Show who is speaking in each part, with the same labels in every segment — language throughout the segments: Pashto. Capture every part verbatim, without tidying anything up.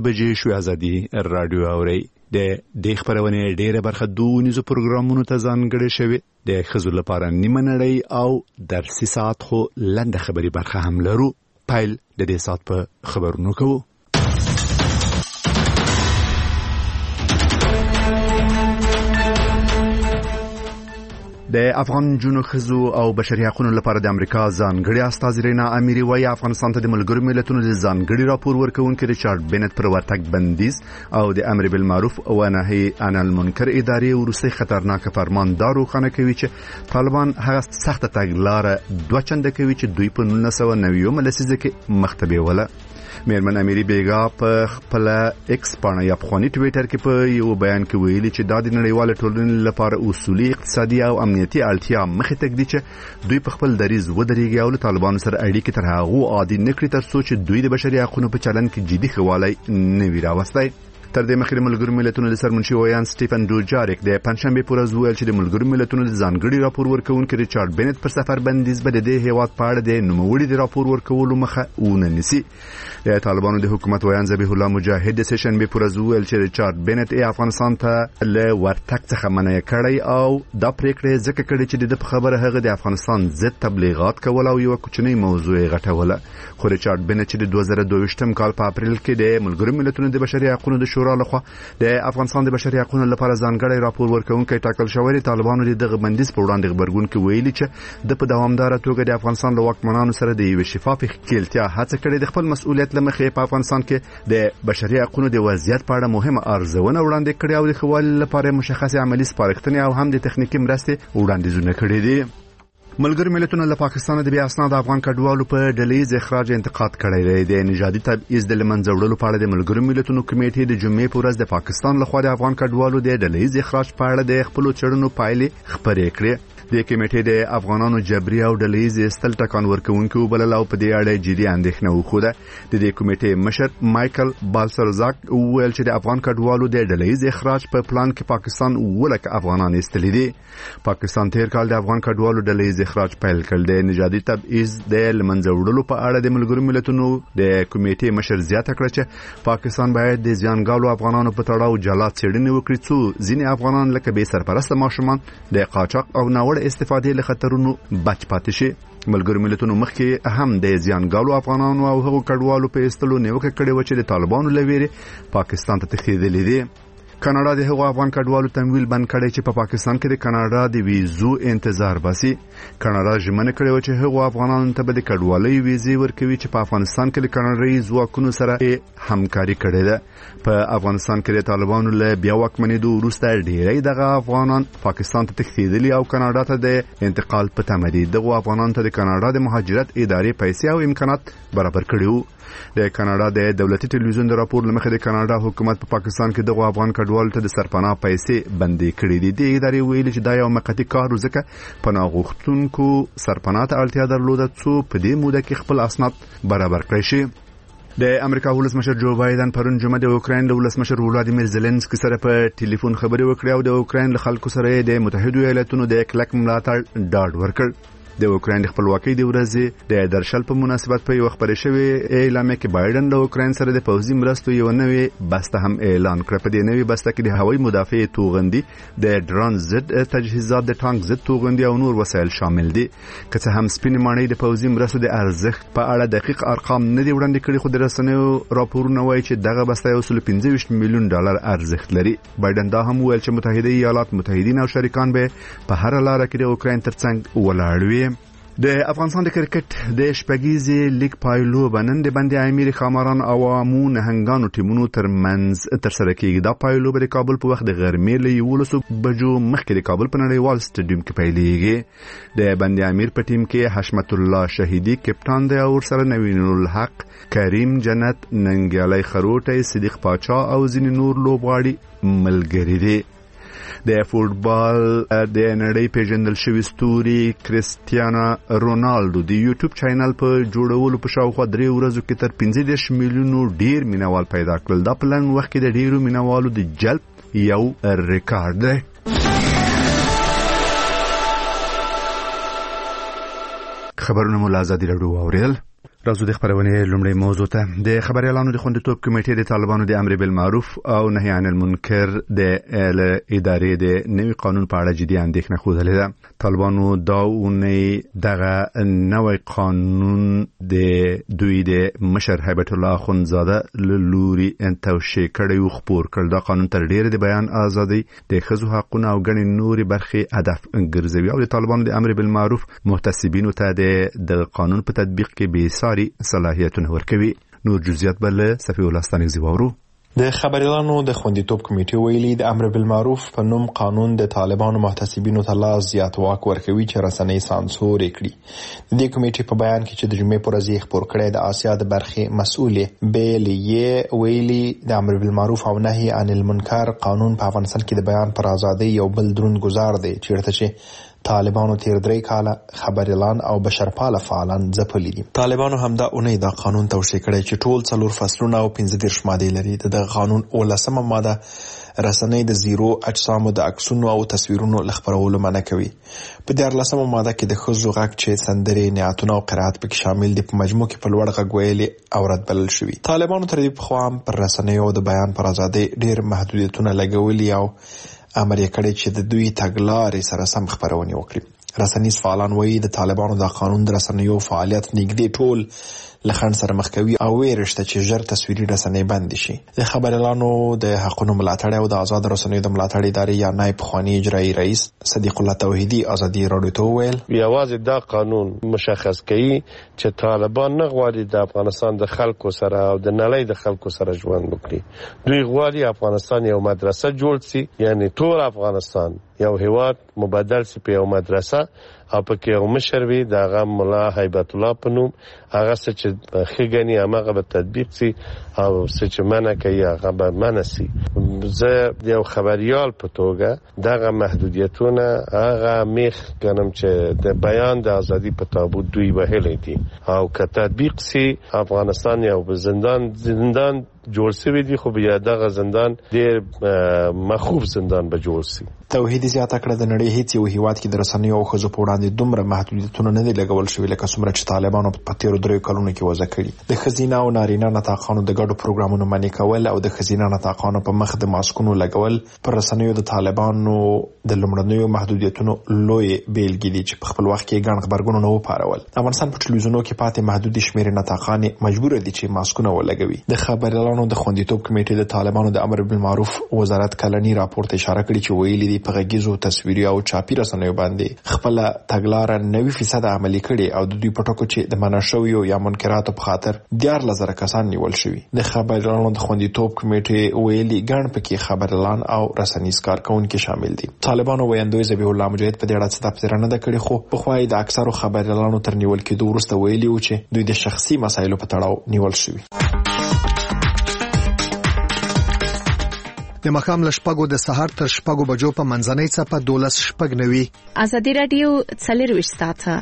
Speaker 1: بجې شو ازادي رادیو اوري د دې خبرونه ډېره برخه دونیزو پروګرامونو ته ځانګړې شوی د خزو لپاره نیمه نړۍ او درسي ساعت خو لنډه خبري برخه هم لرو. پایل د دې ساعت په خبرونو کوو. د افغان جنو خزو او بشري حقوقو لپاره د امریکا ځانګړي استازی رینا اميري وايي افغانستان ته د ملګرو ملتونو د ځانګړي راپور ورکوونکي ریچارډ بنت پر ورتګ بندیز او د امر بالمعروف او نهي عن المنکر ادارې ورسي خطرناک فرمان دارو خانه کوي چې طالبان هغه سخت تګلارې دوه چنده کوي چې دوی په نولس سوه نوي لسیزه کې مختبه وله. میرمن اميري بیگا په خپل ایکس باندې یا په خونی ټوئیټر کې په یو بیان کې ویلي چې د نړیوال ټولنې لپاره اصولي اقتصادي او امنیتي اړتیا مخې ته ګډي چې دوی په خپل دریز ودرېږي او له طالبانو سره اړیکې تر هغه عادي نکړي تر څو چې دوی د بشري حقوقو په چلن کې جدي خوالی نه وي راوستي. تر دې مخکې ملګرو ملتونو د سرمنشي ویان سټيفن دوجاریک د پنځشنبه پر ورځ ویل چې د ملګرو ملتونو د ځانګړي راپور ورکوونکي ریچارډ بنت پر سفر بندیز به د هیواد په اړه د نوموړي د راپور ورکولو مخه ونه نیسي. د طالبانو د حکومت ویان ذبیح الله مجاهد د سشنبه پر ورځ ویل چې ریچارډ بنت ای افغانستان ته له ورتګ څخه منع کړی او دا پریکړه ځکه کړې چې د خبره هغه د افغانستان ضد تبلیغات کول او یو کوچنی موضوع غټوله. خو ریچارډ بنت چې د دوه زره دوه ویشتم کال په اپریل کې د ملګرو ملتونو د بشري حقوقو د شورا لخوا د افغانستان د بشري حقوقو لپاره ځانګړی راپور ورکوونکی ټاکل شوی طالبانو دغه بندیز په وړاندې خبرګون کې ویلي چې د په دوامدار توګه د افغانستان له واکمنانو سره د یو شفاف ښکېلتیا هڅه کړې د خپل مسؤلیت لمخې په افغانستان کې د بشري حقوقو د وضعیت په اړه مهمه ارزونه وړاندې کړې او د خوال لپاره مشخصه عملی سپارښتنې او هم د تخنیکی مرستې وړاندیزونه کړې دي. ملګرو ملتونو له پاکستان د بیا اسناد افغان کډوالو په ډلهیز اخراج انتقاد کړی دی. د نژادي تبعیض د لمنځه وړلو په اړه د ملګرو ملتونو کمیټې د جمعې په ورځ د پاکستان لخوا د افغان کډوالو د ډلهیز اخراج په اړه د خپل چړنو پایلې خبرې کړې. د کمیټې د افغانانو جبري او ډلهیز استل ټکان ورکوونکو بلل او په دې اړه جدي اندېښنه وخوده. د دې کمیټې مشر مایکل بالسرزاک ویل چې د افغان کډوالو د ډلهیز اخراج په پلان کې پاکستان ولک افغانان استل دي. پاکستان تیر کال د افغان کډوالو ډلهیز اخراج پیل کړ. د نژادي تبعیض د لمنځه وړلو په اړه د ملګرو ملتونو د کمیټې مشر زیاته کړ چې پاکستان باید د ځانګالو افغانانو په تړاو جلا څېړنې وکړي څو ځینې افغانان لکه بې سرپرسته ماشومان د قاچاق او ناوړه استفادې له خطرونو بچ پاتې شي. ملګرو ملتونو مخکې هم د ځانګالو افغانانو او هغو کډوالو په ایستلو نیوکه کړې و چې د طالبانو له ویرې پاکستان ته تښتېدلي دي. کاناډا د هغو افغان کډوالو تمویل بند کړی چې په پا پاکستان کې د کاناډا د ویزو انتظار باسي. کاناډا ژمنه کړې و چې هغو افغانانو ته به د کډوالۍ ویزې ورکوي چې په افغانستان کې د کاناډایي ځواکونو سره همکاري کړې ده. په افغانستان کې د طالبانو له بیا واکمنېدو وروسته ډېری دغه افغانان پاکستان ته تښتېدلي او کاناډا ته د انتقال په تمه دي. دغو افغانانو ته د کاناډا د مهاجرت ادارې پیسې او امکانات برابر کړي وو. د کاناډا د دولتي ټلویزیون د راپور لمخې د کاناډا حکومت په پا پاکستان کې دغه افغان کډوالو ته د سرپناه پیسې بندي کړې دي. د ادارې ویلي چې دا یو موقتي کار و ځکه پناه غوښتونکو سرپناه ته اړتیا درلوده څو په دې موده کې خپل اسناد برابر کړي شي. د امریکا ولسمشر جو بایدن پرون جمعه د اوکراین له ولسمشر ولادیمیر زيلنسکي سره په ټلیفون خبرې وکړې او د اوکراین له خلکو سره د متحده ایالاتونو د کلک ملاتړ ډاډ ورکړ. د اوکراین د خپلواکۍ د ورځې د درشل په مناسبت په یو خبرې شوی اعلامیه کې بایدن له اوکراین سره د پوځي مرستو یو نوې بسته هم اعلان کړ. په دې نوې بسته کې د هوایي مدافع توغندي، د ډرون ضد تجهیزات، د ټانک ضد توغندي او نور وسایل شامل دي. که څه هم سپینې ماڼۍ د پوځي مرستو د ارزښت په اړه دقیق ارقام نه دي وړاندې کړي، خو د رسنیو راپورونه وایي چې دغه بسته یو سل پنځه ویشت میلیون ډالر ارزښت لري. بایدن دا هم ویل چې متحده ایالات، متحدین او شریکان به په هر لاره کې د اوکراین ترڅنګ ولاړ وي. د افغانستان د کرکټ د شپږیزې لیګ پایلو بنن د بندي امیر خامران او عوامو نهنګانو ټیمونو ترمنځ تر سره کېږي. دا پایلو به د کابل په وخت د غرمې له یولسو بجو مخکې د کابل په نړیوال سټیډیوم کې پیلېږي. د بندي امیر په ټیم کې حشمت الله شهیدی کپټان دی او ورسره نوین الحق، کریم جنت، ننګیالی خروټی، صدیق پاچا او ځینې نور لوبغاړي ملګري دي. د فوټبال د نړۍ پیژندل شوی ستوري کریستیانو رونالډو د یوټیوب چینل په جوړولو په شاوخوا درې ورځو کې تر پنځه دېرش میلیونو ډیر مینوال پیدا کړل. دا په لنډ وخت کې د ډیرو مینوالو د جلب یو ریکارډ دی. خبرونه مو له ازادي راډیو واوریدل. راځو د خبرونې لومړی موضوع ته. د خبريالانو د خوندیتوب کمیټې د طالبانو د امر بالمعروف او نهي عن المنکر د ادارې د نوي قانون په اړه جدي اندېښنه خوده ده. طالبانو دا اونۍ دغه نوی قانون د دوی د مشر هیبت الله اخوندزاده لوري توشیح کړی خبر کړ. دا قانون تر ډیره د بیان ازادي د ښځو حقوقونه او ګڼې نورې برخې هدف ګرځوي او د طالبانو د امر بالمعروف محتسبینو ته د قانون په تطبیق کې به ساري صلاحیتونه ورکوي. نور جزئیات بل صفی الله ستانګزی وورو.
Speaker 2: د خبريالانو د خوندیتوب کمیټې ویلي د امر بالمعروف په نوم قانون د طالبانو محتسبینو ته لا زیات واک ورکوي چې رسنۍ سانسور کړي. د دې کمیټې په بیان کې چې د جمعې پر ورځ خبر کړی د آسیا د برخې مسؤلې بیلې ویلي د امر بالمعروف او نهي عن المنکر قانون په افغانستان کې د بیان پر ازادۍ یو بل دروند گزار دی چیرته چې طالبانو تیر درې کاله خبريالان او بشرپاله فعالان ځپلي دي. طالبانو هم دا اونۍ دا قانون توشیح کړی چې ټول څلور فصلونه او پنځه دېرش مادې لري. د قانون اولسمه ماده رسنۍ د زیرو اجسامو د عکسونو او تصویرونو لخبرولو منع کوي. په دیارلسمه ماده کې د ښځو غږ چې سندرې، نعتونه او قرائت پکې شامل دي په مجموع کې په لوړ غږ ویلې عورت بلل شوي. طالبانو تر دې پخوا هم پر رسنیو د بیان پر ازادۍ ډېر محدودیتونه لګولي او امر یې کړی چې د دوی تګلارې سره سم خبرونه وکړي. رسنیز فعالان وایي د طالبانو د قانون د رسنیو فعالیت نږدې ټول لخن سره مخ کوي او ویرشته چې ژر تصویري رسنۍ بند شي. د خبريالانو د حقوقو ملاتړ او د آزاد رسنیو د ملاتړ ادارې یا نائب خوانی اجرایی رئیس صدیق الله توحیدی ازادي رادیو ته ویل
Speaker 3: یوازې دا قانون مشخص کوي چې طالبان نه غواړي د افغانستان د خلکو سره او د نړۍ د خلکو سره ژوند وکړي. دوی غواړي افغانستان یو مدرسه جوړ شي، یعنی ټول افغانستان یو هیواد مبادل شي په یو مدرسه او پکې یو مشر وي دغه مولا هیبت الله په نوم، هغه څه چې خېګنی هغه به تطبیق شي او څه چې منع کوي هغه به منع شي. زه د یو خبريال په توګه دغه محدودیتونه هغه میخ ګنم چې د بیان د ازادي په تابوت دوی وهلې دي او که تطبیق شي افغانستان یو زندان زندان جوړ شوی دی، خو بیا دغه زندان ډیر مخوف زندان به جوړ شي.
Speaker 2: توحیدی زیاته کړه د نړۍ هیڅ یو هیواد کې د رسنیو او ښځو په وړاندې دومره محدودیتونه نه دي لګول شوي لکه څومره چې طالبانو په تیرو دریو کلونو کې وضع کړي. د ښځینه او نارینه نطاقانو د ګډو پروګرامونو منع کول او د ښځینه نطاقانو په مخ د ماسکونو لګول پر رسنیو د طالبانو د لومړنیو محدودیتونو لوی بیلګې دي چې په خپل وخت کې ګڼ خبرګونونه وپارول. افغانستان په ټلویزیونونو کې پاتې محدود شمیر نطاقان مجبور دي چې ماسکونه ولګوي. د خبريالانو د خوندیتوب کمیټې د طالبانو د امر بالمعروف وزارت کلنی راپور ته اشاره کړې چې ویلي دي په غږیزو تصویري او چاپی رسنیو باندې خپل تګلارې نوي فیصد عملي کړي او د دوی په ټکو چې د منع شویو یا منکراتو په خاطر دیار لزر کسان نیول شوي. د خبريالانو د خوندیتوب کمیټې ویلي ګڼ پکې خبريالان او رسنیز کارکونکو شامل دي. طالبانو ویاندوی ذبیح الله مجاهد په دې اړه څه تفسیر نه کړی، خو په خوای د اکثرو خبريالانو تر نیول کېدو وروسته ویلي و چې دوی د شخصي مسایلو په تړاو نیول شوي.
Speaker 4: د مخام لشپګو د سحر تر شپګو بجو په منځنۍ څپه دولس شپګ نوي.
Speaker 5: ازادي رادیو څلور وشتاته.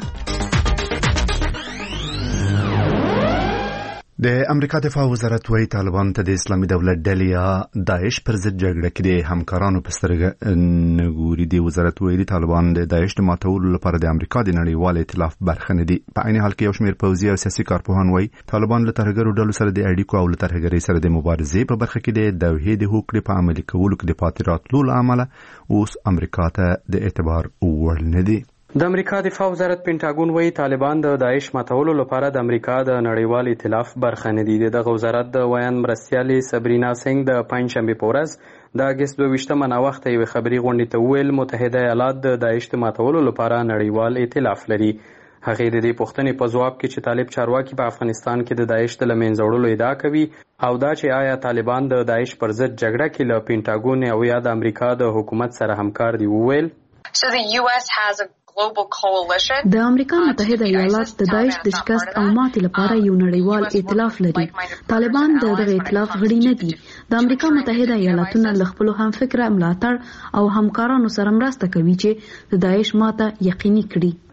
Speaker 1: د امریکا دفاع وزارت وايي طالبان ته د اسلامي دولت ډلې یا داعش پر ضد جګړه کې د همکارانو په سترګه نګوري. د وزارت ویلي طالبان د داعش د ماتولو لپاره د امریکا د نړیوال ائتلاف برخه نه دي. په عین حال کې یو شمېر پوځي او سیاسي کارپوهان وايي طالبان له ترهګرو ډلو سره د اړیکو او له ترهګرۍ سره د مبارزې په برخه کې د دوحې د هوکړې په عملي کولو کې د پاتې راتلو له امله اوس امریکا ته د اعتبار وړ نه دي.
Speaker 6: د امریکا دفاع وزارت پینټاګون وایي طالبان د داعش ماتولو لپاره د امریکا د نړیوال ائتلاف برخه نه دي. دغه وزارت د ویان مرستیالې صبرینا سنگ د پنځشنبه په ورځ د اگست دوه ویشتمه ناوخته یوې خبري غونډې ته وویل متحده ایالات د داعش د ماتولو لپاره نړیوال ائتلاف لري. هغې د دې پوښتنې په ځواب کې چې طالب چارواکي په افغانستان کې د داعش د له منځه وړلو ادعا کوي او دا چې آیا طالبان د داعش پر ضد جګړه کې له پینټاګون او یا د امریکا د حکومت سره همکار دي، وویل
Speaker 7: So the U S has a global coalition.
Speaker 8: د امریکا متحده ایالات د داعش د شکست او ماتې لپاره یو نړیوال ائتلاف لري. طالبان د دغه ائتلاف غړي نه دي. د امریکا متحده ایالاتونو له خپل همفکره ملاتړ او همکارانو سره مرسته کوي چې د داعش ماته یقیني کړي.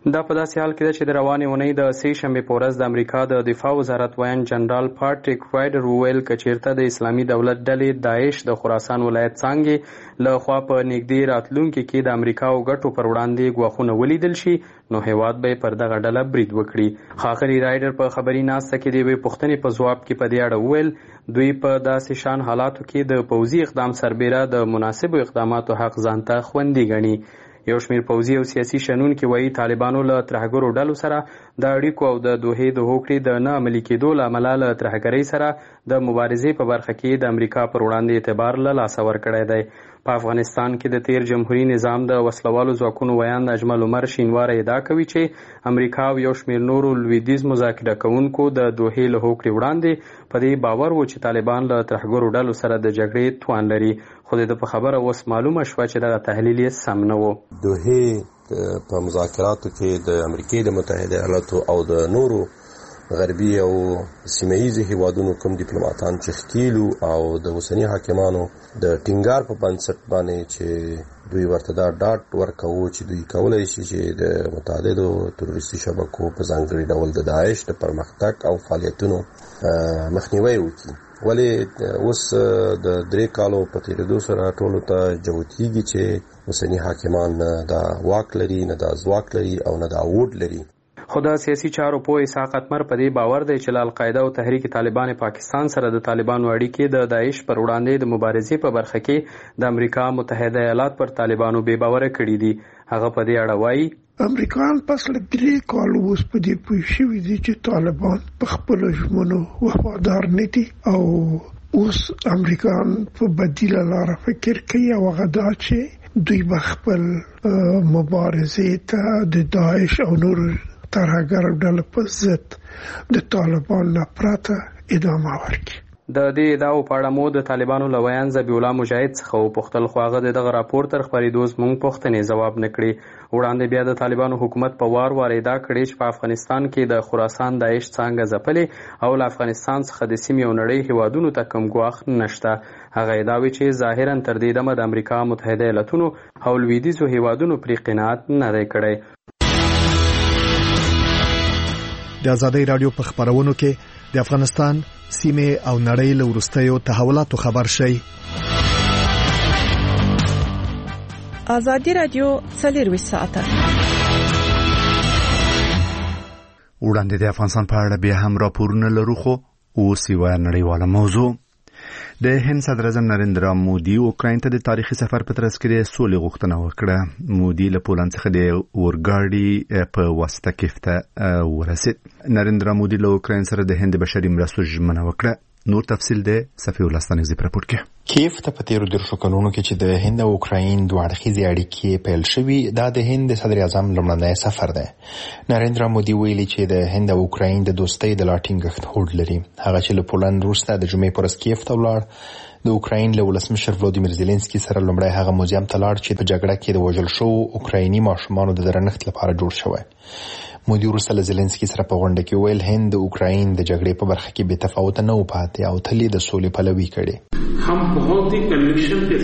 Speaker 6: دا په داسې حال کې ده چې د روانې اونۍ د سې شنبې په ورځ د امریکا د دفاع وزارت ویان جنرال پاټریک رایډر وویل که چیرته د اسلامي دولت ډلې داعش د خراسان ولایت څانګې له خوا په نږدې راتلونکي کې د امریکا او ګټو پر وړاندې ګواښونه ولیدل شي نو هیواد به پر دغه ډله برید وکړي. ښاغلي رایډر په خبري ناسته کې د یوې پوښتنې په ځواب کې په دې اړه وویل دوی په داسې شان حالاتو کې د پوځي اقدام سربیره د مناسبو اقداماتو حق ځانته خوندي ګڼي. یو شمیر پوځي او سیاسي شنونکي وایي طالبانو له ترهګرو ډلو سره د اړیکو او د دوحې د هوکړې د نه عملي کېدو له امله له ترهګرۍ سره د مبارزې په برخه کې د امریکا پر وړاندې اعتبار له لاسه ورکړی دی. په افغانستان کې د تیر جمهوریت نظام د وسلوالو ځواکونو ویاند اجمل عمر شینواره ادعا کوي چې امریکا او یو شمیر نورو لویدیځ مذاکره کوونکو د دوحې له هوکړې وړاندې په دې باور و چې طالبان له ترهګرو ډلو سره د جګړې توان لري خو د په خبره اوس معلومه شوه چې دغه تحلیل یې سم نه و.
Speaker 9: دوحې په مذاکراتو کې د امریکا د متحده ایالاتو او د نورو غربي او سیمه‌ییزو هیوادونو کوم ډیپلوماټان چې ښکیلو او د اوسني حاکمانو د ټینګار په بنسټ باندې چې دوی ورته دا ډاټ ورکوي چې دوی کولی شي چې د متعددو تروریستي شبکو په ځانګړي ډول د داعش د پرمختګ او فعالیتونو مخنیوي وکړي. ولې اوس د درې کالو په تېرېدو سره ټولو ته جوتېږي چې اوسني حاکمان نه دا واک لري نه دا ځواک لري او نه دا ووټ لري.
Speaker 6: خو د سیاسي چارو پوه اسحاق اتمر په دې باور دی چې له القاعده او تحریک طالبان پاکستان سره د طالبانو اړیکې د داعش پر وړاندې د مبارزې په برخه کې د امریکا متحده ایالات پر طالبانو بې باوره کړي دي. هغه په دې اړه وایي
Speaker 10: امریکایان پس له درې کالو اوس په دې پوه شوي دي چې طالبان په خپلو ژمنو وفادار نه دي او اوس امریکایان په بدیله لاره فکر کوي او هغه دا چې دوی به خپل مبارزې ته د داعش او نورو ترهګر ډلو په ضد د طالبان نه پرته ادامه ورکړي.
Speaker 6: د دې ادعاو په اړه مو د طالبانو له ویان ذبیح الله مجاهد څخه وپوښتل خو هغه د دغه راپور تر خپرېدو زموږ پوښتنې ځواب نه کړې. وړاندې بیا د طالبانو حکومت په وار وار ادعا کړې چې په افغانستان کې د خراسان داعش څانګه ځپلې او له افغانستان څخه د سیمې او نړۍ هیوادونو ته کوم ګواښ نشته. هغه ادعاوې چې ظاهرا تر دې دمه د امریکا متحده ایالاتونو او لویدیځو هیوادونو پرې قناعت نه دی کړی.
Speaker 4: د ازادۍ رادیو په خبرونو کې د افغانستان سیمه او نړۍ له وروستیو تحولاتو خبر شي.
Speaker 5: ازادۍ رادیو څلرویشت ساعته
Speaker 1: وړاندې د افغانستان په اړه بیا هم راپورونه لرو خو اوس یوه نړیواله موضوع. د هند صدر اعظم نریندرا مودي اوکراین ته د تاریخي سفر په ترڅ کې د سولې غوښتنه وکړه. مودي له پولند څخه د اورګاډي په واسطه کیف ته ورسید. نریندرا مودي له اوکراین سره د هند بشري مرستو ژمنه وکړه. نور تفصیل د صفی الله ستانکزی پر راپور کې.
Speaker 2: کیف ته په تیرو درشو کلونو کې چې د هند او اوکراین دوه اړخیزې اړیکې پیل شوي دا د هند صدر اعظم لومړنی سفر دی. نریندرا مودي ویلي چې د هند او اوکراین د دوستۍ د لا ټینګښت هوډ لري. هغه چې له پولند وروسته د جمعې په ورځ کیف ته ولاړ د اوکراین له ولسمشر ولودیمیر زيلنسکي سره لومړی هغه موزیم ته لاړ چې په جګړه کې د وژل شوو اوکرایني ماشومانو د درنښت لپاره جوړ شوی. مودي وروسته له زيلنسکي سره په غونډه کې ویل هند د اوکراین د جګړې په برخه کې بې تفاوته نه و پاتې او تل د سولې پلوي کړي.
Speaker 11: हम बहुत ही कन्विक्शन के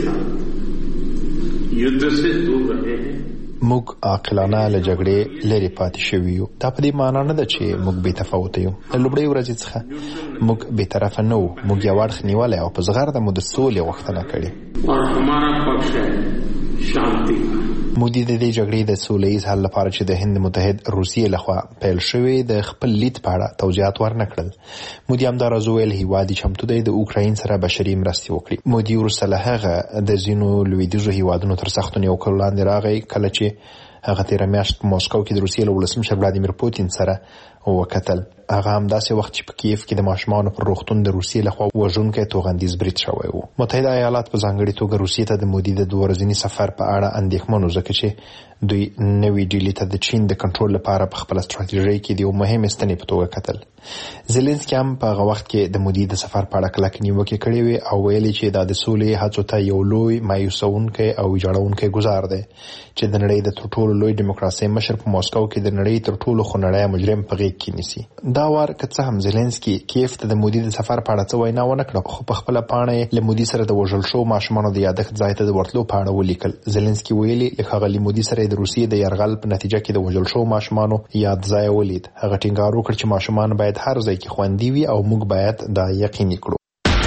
Speaker 11: साथ युद्ध से दूर रहे हैं.
Speaker 2: موږ عاقلانه له جګړې لري پاتې شوي یو. دا په دې معنی نه ده چې موږ بې تفاوته یو. له لومړۍ ورځې څخه موږ بې طرفه نه وو. موږ یو اړخ نیولی او په زغرده مو د سولې غوښتنه کړې.
Speaker 11: और हमारा पक्ष है शांति.
Speaker 2: مودي د دې جګړې د سولهییز حل لپاره چې د هند متحد روسیې لخوا پیل شوی د خپل لید په اړه توضیحات ورنکړل. مودي همداراز ویل هیواد چمتو دی د اوکراین سره بشري مرستې وکړي. مودي وروسته له هغه د ځینو لویدیځو هیوادونو تر سختو نیوکو لاندې راغی کله چې هغه تیره میاشت په موسکو کې د روسیې له ولسمشر ولادیمیر پوتین سره وکتل. هغه همداسې وخت چې په کیف کې د ماشومانو پر روغتون د روسیې لخوا وژونکی توغندیز برید شوی و. متحده ایالات په ځانګړې توګه روسیې ته د مودي د دوه ورځني سفر په اړه اندېښمن و ځکه چې دوی نوې ډیلي ته د چین د کنټرول لپاره په خپل ستراتیژۍ کې د یو مهم ستنې په توګه کتل. زيلنسکي هم په هغه وخت کې د مودي د سفر په اړه کلکې نیوکې کړې وې او ویلي چې دا د سولې هڅو ته یو لوی مایوسونکی او ویجاړونکی ګزار دی چې د نړۍ د تر ټولو لوی دیموکراسۍ مشر په موسکو کې د نړۍ تر ټولو خونړی مجرم په غېږ کې نیسي. دا وار که څه هم زيلنسکي کیف ته د مودي د سفر په اړه څه وینا ونه کړه، خو په خپل پاڼه له مودي سره د وژل شو ماشومانو د یادښت ځای ته د ورتلو په اړه ولیکل. زيلنسکي ویلي له ښاغلي مودي سره د روسیې د یرغل په نتیجه کې د وژل شو ماشومانو یاد ځای ولید. هغه ټینګار وکړ چې ماشومان باید هر ځای کې خوندي وي او موږ باید دا یقیني کړو.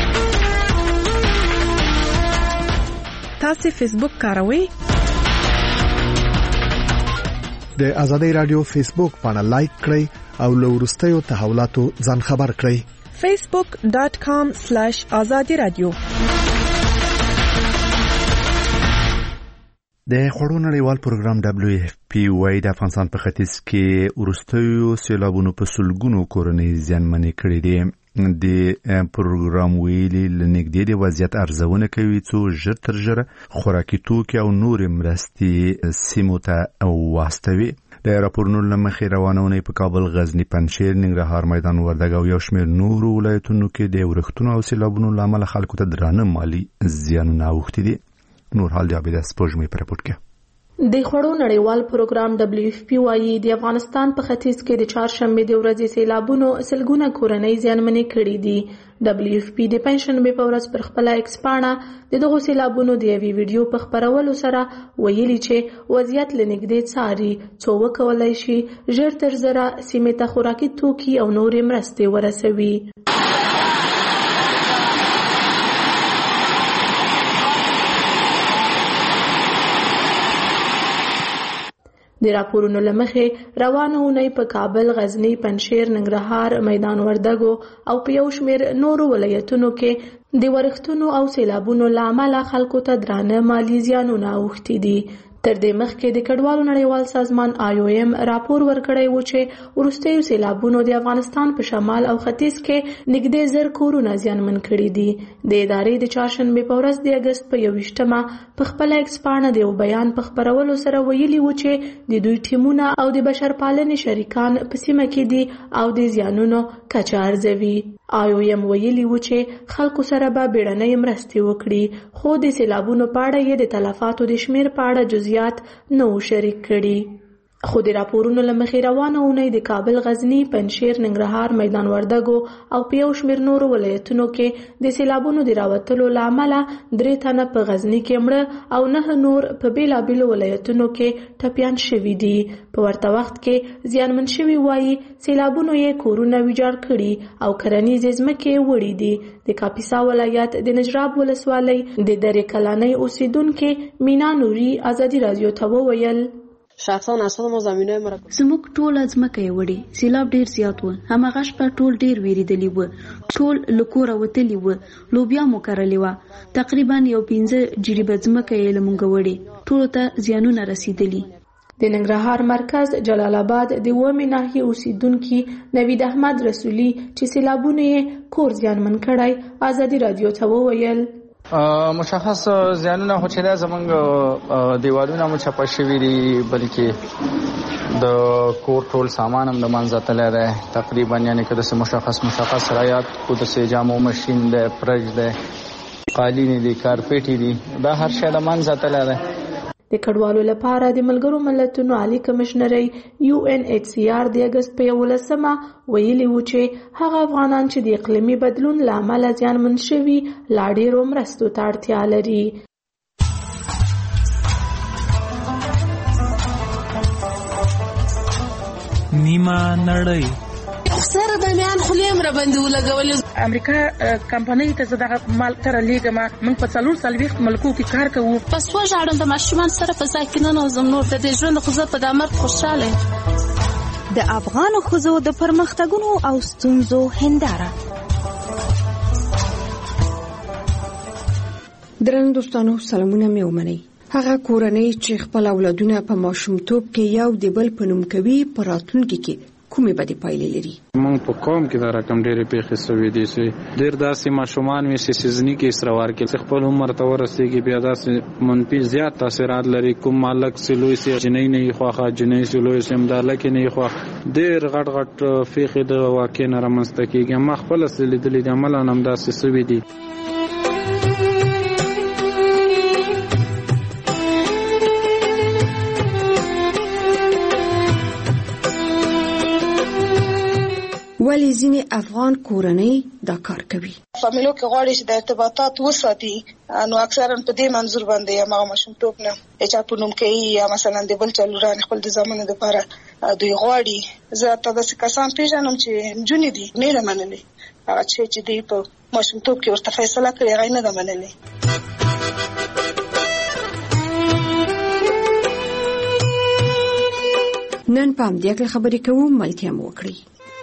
Speaker 5: تاسو فیسبوک کاروئ؟
Speaker 4: د ازادي رادیو فیسبوک باندې لایک کړئ او له وروستیو تحولاتو ځان خبر کړئ.
Speaker 5: facebook dot com slash azadi radio.
Speaker 1: د خوړو نړیوال پروګرام دبليو اف پی وايي د افغانستان په ختیځ کې وروستیو سیلابونو په سلګونو کورنۍ زیانمنې کړې دي. د پروګرام ویلي لنګدې د وضعیت ارزونه کوي چې ژر تر ژره خوراکي توکي او نور مرستې سیمو ته واستوي. د راپورونو لمخې روانونه په کابل، غزنی، پنجشیر، ننګرهار، میدان وردګ او یو شمېر نورو ولایتونو کې د ورښتونو او سیلابونو لامل خلکو ته درانه مالی زیانونه اوښتي دي. نور حال د عبید سپوږمۍ پر راپور کې
Speaker 12: د خوړو نړیوال پروګرام دبليو اف پی وايي د افغانستان په ختیځ کې د چهارشنبه د ورځې سیلابونو سلګونه کورنۍ زیانمنې کړې دي. دبليو اف پی د پنځشنبه په ورځ پر خپل ایکس پاڼه د دغو سیلابونو د یوې ویډیو په خپرولو سره ویلي چې وضعیت لنګدې څاري څو وکولای شي ژر تر ژره سیمې ته خوراکي توکي او نورې مرستې ورسوي. د راپورونو لمخې روانه اونۍ په کابل، غزنی، پنجشیر، ننګرهار، میدان وردګ او په یو شمېر نورو ولایتونو کې د ورښتونو او سیلابونو له امله خلکو ته درانه مالی زیانونه اوښتي دي. تر دې مخکې د کډوالو نړیوال سازمان آی او ایم راپور ورکړی و چې وروستیو سیلابونو د افغانستان په شمال او ختیځ کې نږدې زر کورونه زیانمن کړي دي. د ادارې د چهارشنبه په ورځ د اګست په یوویشتمه په خپل ایکس پاڼه د یو بیان په خپرولو سره ویلي و چې د دوی ټیمونه او د بشرپالنې شریکان په سیمه کې دي او د زیانونو کچه ارزوي. آی او ایم ویلي و چې خلکو سره به بیړنۍ مرستې وکړي، خو د سیلابونو په اړه یې د تلفاتو د شمیر په اړه جزئیات نو شریک کړي. خو د راپورونو لمخې روانه اونۍ د کابل، غزنی، پنجشیر، ننګرهار، میدان وردګ او په یو شمېر نورو ولایتونو کې د سیلابونو د راوتلو له امله درې تنه په غزنی کې مړه او نه نور په بیلابیلو ولایتونو کې ټپیان شوي دي. په ورته وخت کې زیانمن شوي وایي سیلابونو یې کورونه ویجاړ کړي او کرنیزې ځمکې وړي دي. د کاپیسا ولایت د نجراب ولسوالۍ د درې کلنۍ اوسیدونکې مینا نوري ازادي رادیو ته وویل
Speaker 13: شخصا اصلا ما زمینای مرا
Speaker 8: زموږ ټول ځمکه یې وړي، سیلاب ډیر زیات و، هماغه شپه ټول ډیر ویریدلی و، ټول له کوره وتلی و، لوبیا مو کرلې وه، تقریبا یو پنځه جریبه ځمکه یې له مونږ وړي، ټولو ته زیانونه رسیدلي.
Speaker 12: د ننګرهار مرکز جلال آباد د اومې ناحیې اوسیدونکي نوید احمد رسولي چې سیلابونه یې کور زیانمن کړی ازادي رادیو ته وویل
Speaker 14: مشخص زیانونه خو چې دا زمونږ دیوالونه مو چپه شوي دي، بلکې د کور ټول سامان هم د منځه تللی دی تقریبا، یعنې که داسې مشخص مشخص رایات کو داسې جامو ماشین دی، فرج دی، قالینې دي، کارپېټې دي، دا هر شی د منځه تللی دی.
Speaker 12: د کډوالو لپاره د ملګرو ملتونو عالی کمشنري یو ان ایچ سی آر د اګست په یولسمه ویلي و چې هغه افغانان چې د اقلیمي بدلون له امله زیانمن شوي لا ډېرو مرستو ته اړتیا لري.
Speaker 15: نیمه نړۍ
Speaker 16: سره د میان خلیم را باندې ولګولې.
Speaker 17: امریکا کمپنۍ ته زداغه مال تر لیګه ما موږ په څلور سلويخت ملکو کې کار کوو.
Speaker 18: پس وژاړم د ماشومان سره په ځای کې نه نوزم، نور د دې ژوند خو زه په دامر خوشاله.
Speaker 5: د افغان ښځو د پرمختګونو او ستونزو هنداره.
Speaker 19: درنو دوستانو سلامونه مې ومنئ. هغه کورنۍ چې خپل اولادونه په ماشومتوب کې یو د بل په نوم کوي په راتلونکي کې کومې بدې پایلې لري؟
Speaker 20: موږ په قوم کې دا رقم ډېرې پیښې سوي دي چې ډېر داسې ماشومان وي چې سیزني کې اسروار کې خپل عمر ته ورسېږي، بیا داسې منفي زیات تاثیرات لري. کوم مالک چې لوی سي جنۍ نه یې خوښه، جنۍ چې لوی سي امداله کې نه یې خوښه، ډېر غټ غټ پیښې د واقع نه رامنځته کېږي. ما خپله څه لیدلي دي، عملاً همداسې سوي دي.
Speaker 19: ولې ځینې افغان کورنۍ دا کار کوي.
Speaker 21: فامیلو کې غواړي چې د ارتباطات وساتي، نو اکثرا په دې منظور باندې یا ما ماشومتوب نه چې په نوم کې یا مثلا د بل چلوران خپل د زمانه لپاره دوی غواړي. زه تاسو کسان پیژنم چې جونې دي نه لمنلې، هغه چې دې په ماشومتوب کې ورته فیصله کړې هغه نه لمنلې.
Speaker 19: نن پام دې کې خبرې کوو، ملتیا مو وکړي.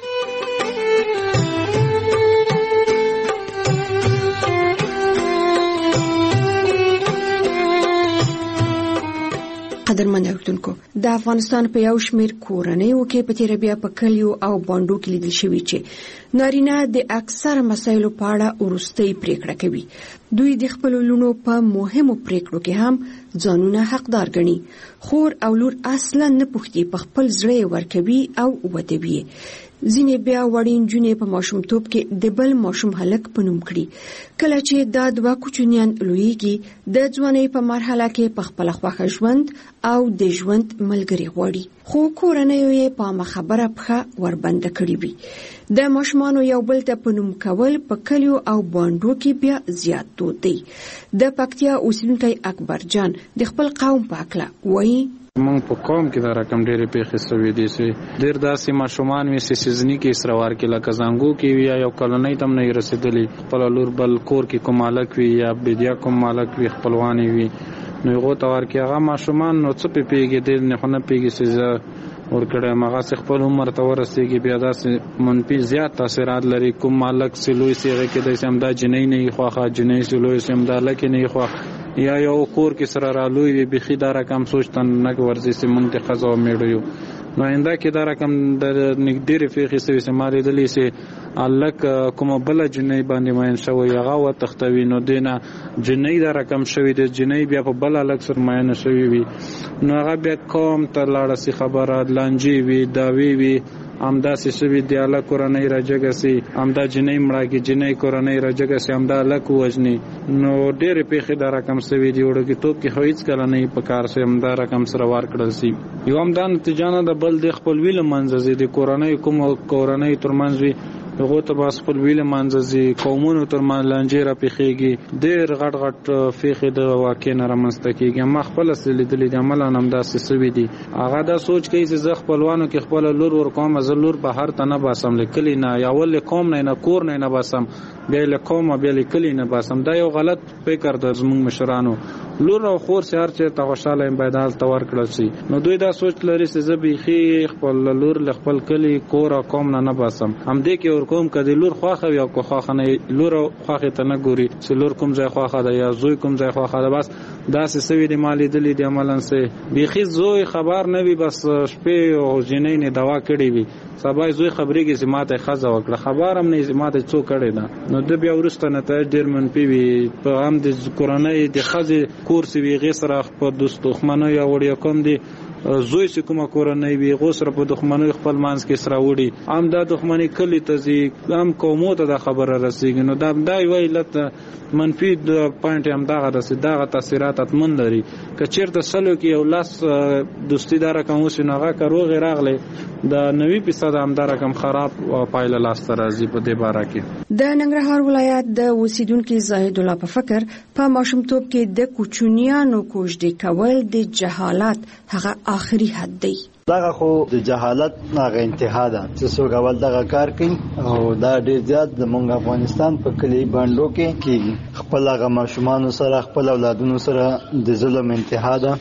Speaker 19: قدرمن اورېدونکو، د افغانستان په یو شمېر کورنیو کې په تیر بیا په کلیو او باندو کې لیدل شوی چې نارینه د اکثر مسایلو په اړه وروستۍ پریکړه کوي. دوی د خپل لونو په مهمو پریکړو کې هم ځانونه حقدار ګڼي. خور او لور اصلا نه پوښتي، په خپل زړه ورکوي او ودوي. ځینې بیا وړین جونې په ماشومتوب کې د بل ماشوم هلک په نوم کړي. کله چې دا دوه کوچنیان لویږي، د ځوانۍ په مرحله کې په خپل خوښه ژوند او د ژوند ملګری غواړي، خو کورنیو یې په خبره پخه وربند کړی وي. د ماشومانو یو بل ته په نوم کول په کلیو او باندو کې بیا زیات دود دی. د پکتیا اوسیدونکی اکبر جان د خپل قوم په اړه وایي:
Speaker 20: مونږ په قوم کې دا رقم ډېرې پیښې سوي دي چې ډېر داسې ماشومان وي چې سیزني کې سروار کې لکه زنګو کې وي یا یو کلنۍ ته هم نه رسېدلي، خپل لور بل کور کې کوم مالک وي یا بدیا کوم مالک وي خپلوانې وي، نو هغو ته ورکړي. هغه ماشومان نو څه پې پوهېږي، ډېر نه خو نه پوهېږي چې زه ورکړی هغه خپل عمر ته ورسېږي، بیا داسې منفي زیات تاثیرات لري. کوم مالک چې لوی سي هغې کې داسې همدا جنۍ نه وي خوښه، جنۍ چې لوی سي همدا هلک نه وي خوښ، یا یو کور کې سره رالوی وي، بیخي دا رقم سوچ ته نه ورځي چې مونږ د ښځو او میړو یو. نو آینده کې دا رقم د ډېرې پېښې سوي چې ما لیدلي چې هلک کومه بله جنۍ باندې مین شوی هغه وتښتوي، نو دې نه جنۍ دا رقم شوي د جنۍ بیا په بل هلک سره مینه شوي وي، نو هغه بیا قوم ته لاړه سي خبره، لانجې وي، دعوې وي، همداسې شوي د هلک کورنۍ راجګه سي، همدا جنۍ مړه کړي، جنۍ کورنۍ راجګه سي، همدا هلک ووژني. نو ډېرې پېښې دا رقم سوي دي. وړوکتوب کې خو هېڅکله نه وي په کار چې همدا رقم سره ورکړل سي. یو همدا نتیجه نه ده، بل د خپلوي له منځه ځي، د کورنۍ کومو کورنۍ ترمنځ وي هغو ته به خپلوي له منځه ځي، قومونو ترمنځ لانجې راپېښېږي، ډېر غټ غټ پېښې د واقع نه رامنځته کېږي. ما خپله څه لیدلي دي، عملاً همداسې سوي دي. هغه دا سوچ کوي چې زه خپلوانو کې خپله لور ورکوم، زه لور بهر ته نه باسم، له کلي نه، یا ول له قوم نه نه کور نه نه باسم، بیا له قومه بیا له کلي نه باسم. دا یو غلط فکر ده زموږ مشرانو. لور او خور چې هر چېرته خوشحاله یم باید هلته ورکړل شي. نو دوی دا سوچ لري چې زه بیخي خپل لور له خپل کلي کور او قوم نه نه باسم، همدې کې ورکوم که د لور خوښه وي او که خوښه نه، لور او خوښې ته نه ګوري چې لور کوم ځای خوښه ده یا زوی کوم ځای خوښه ده. بس داسې سوي دي ما لیدلي دي عملاً چې بیخي زوی خبر نه وي، بس شپې او جنۍ نه دوا کړې وي، سبا زوی خبرېږي چې ما ته یې ښځه وکړه، خبر هم نه چې ما ته څو کړې ده. نو ده بیا وروسته نتایج ډېر منفي وي. په هم د کورنۍ د ښځې کور چې وي هغې سره په دوست دښمنۍ یا وړیا کوم دي زوی چې کومه کورنۍ وي هغو سره په دښمنۍ خپل منځ کې سره وړي، هم دا دښمنۍ کلي ته ځي، هم قومو ته دا خبره رسېږي. نو دا دا یوه علت منفي پوینټ یې همدغه ده چې دغه تاثیرات حتمن لري. که چېرته سلو کې یو لس دوستي دا رقم وشي، نو هغه که روغې راغلی د نوي فیصد همدا رقم خراب پایله لاسته راځي په دې باره کې.
Speaker 19: د ننګرهار ولایت د اوسیدونکي زاهد الله په فکر په ماشومتوب کې د کوچنیانو کوژدې کول د جهالت هغه آخري حد دی.
Speaker 22: دغه خو د جهالت هغه انتها ده چې څوک اول دغه کار کوي، او دا ډېر زیات زموږ افغانستان په کلي باندو کې کېږي. خپل هغه ماشومانو سره، خپل اولادونو سره د ظلم انتها ده.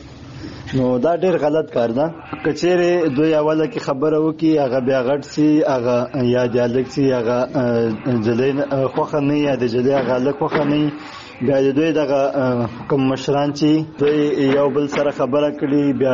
Speaker 22: نو دا ډېر غلط کار ده. که چېرې دوی اوله کې خبره وکړي، هغه بیا غټ سي، هغه یا د هلک سي، هغه نجلۍ خوښه نه وي، یا د نجلۍ هغه هلک خوښه نه وي، بیا د دوی دغه کوم مشران چې دوی یو بل سره خبره کړي، بیا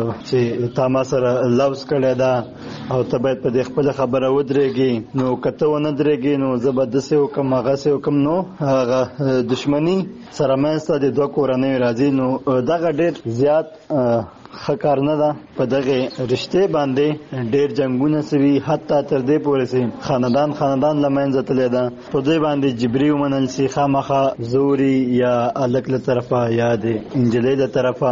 Speaker 22: چې تا ما سره لوز کړی ده او ته باید په دې خپله خبره ودرېږي، نو که ته ونه درېږې نو زه به داسې وکړم هغسې وکړم، نو هغه دښمني سره منځته د دوه کورنیو راځي. نو دغه ډېر زیات ښه کار نه ده. په دغه رشتې باندې ډېر جنګونه سوي، حتی تر دې پورې چې خاندان خاندان له منځه تللی ده. په دوی باندې جبري ومنل سي، خامخا زوري یا هلک له طرفه یا د نجلۍ له طرفه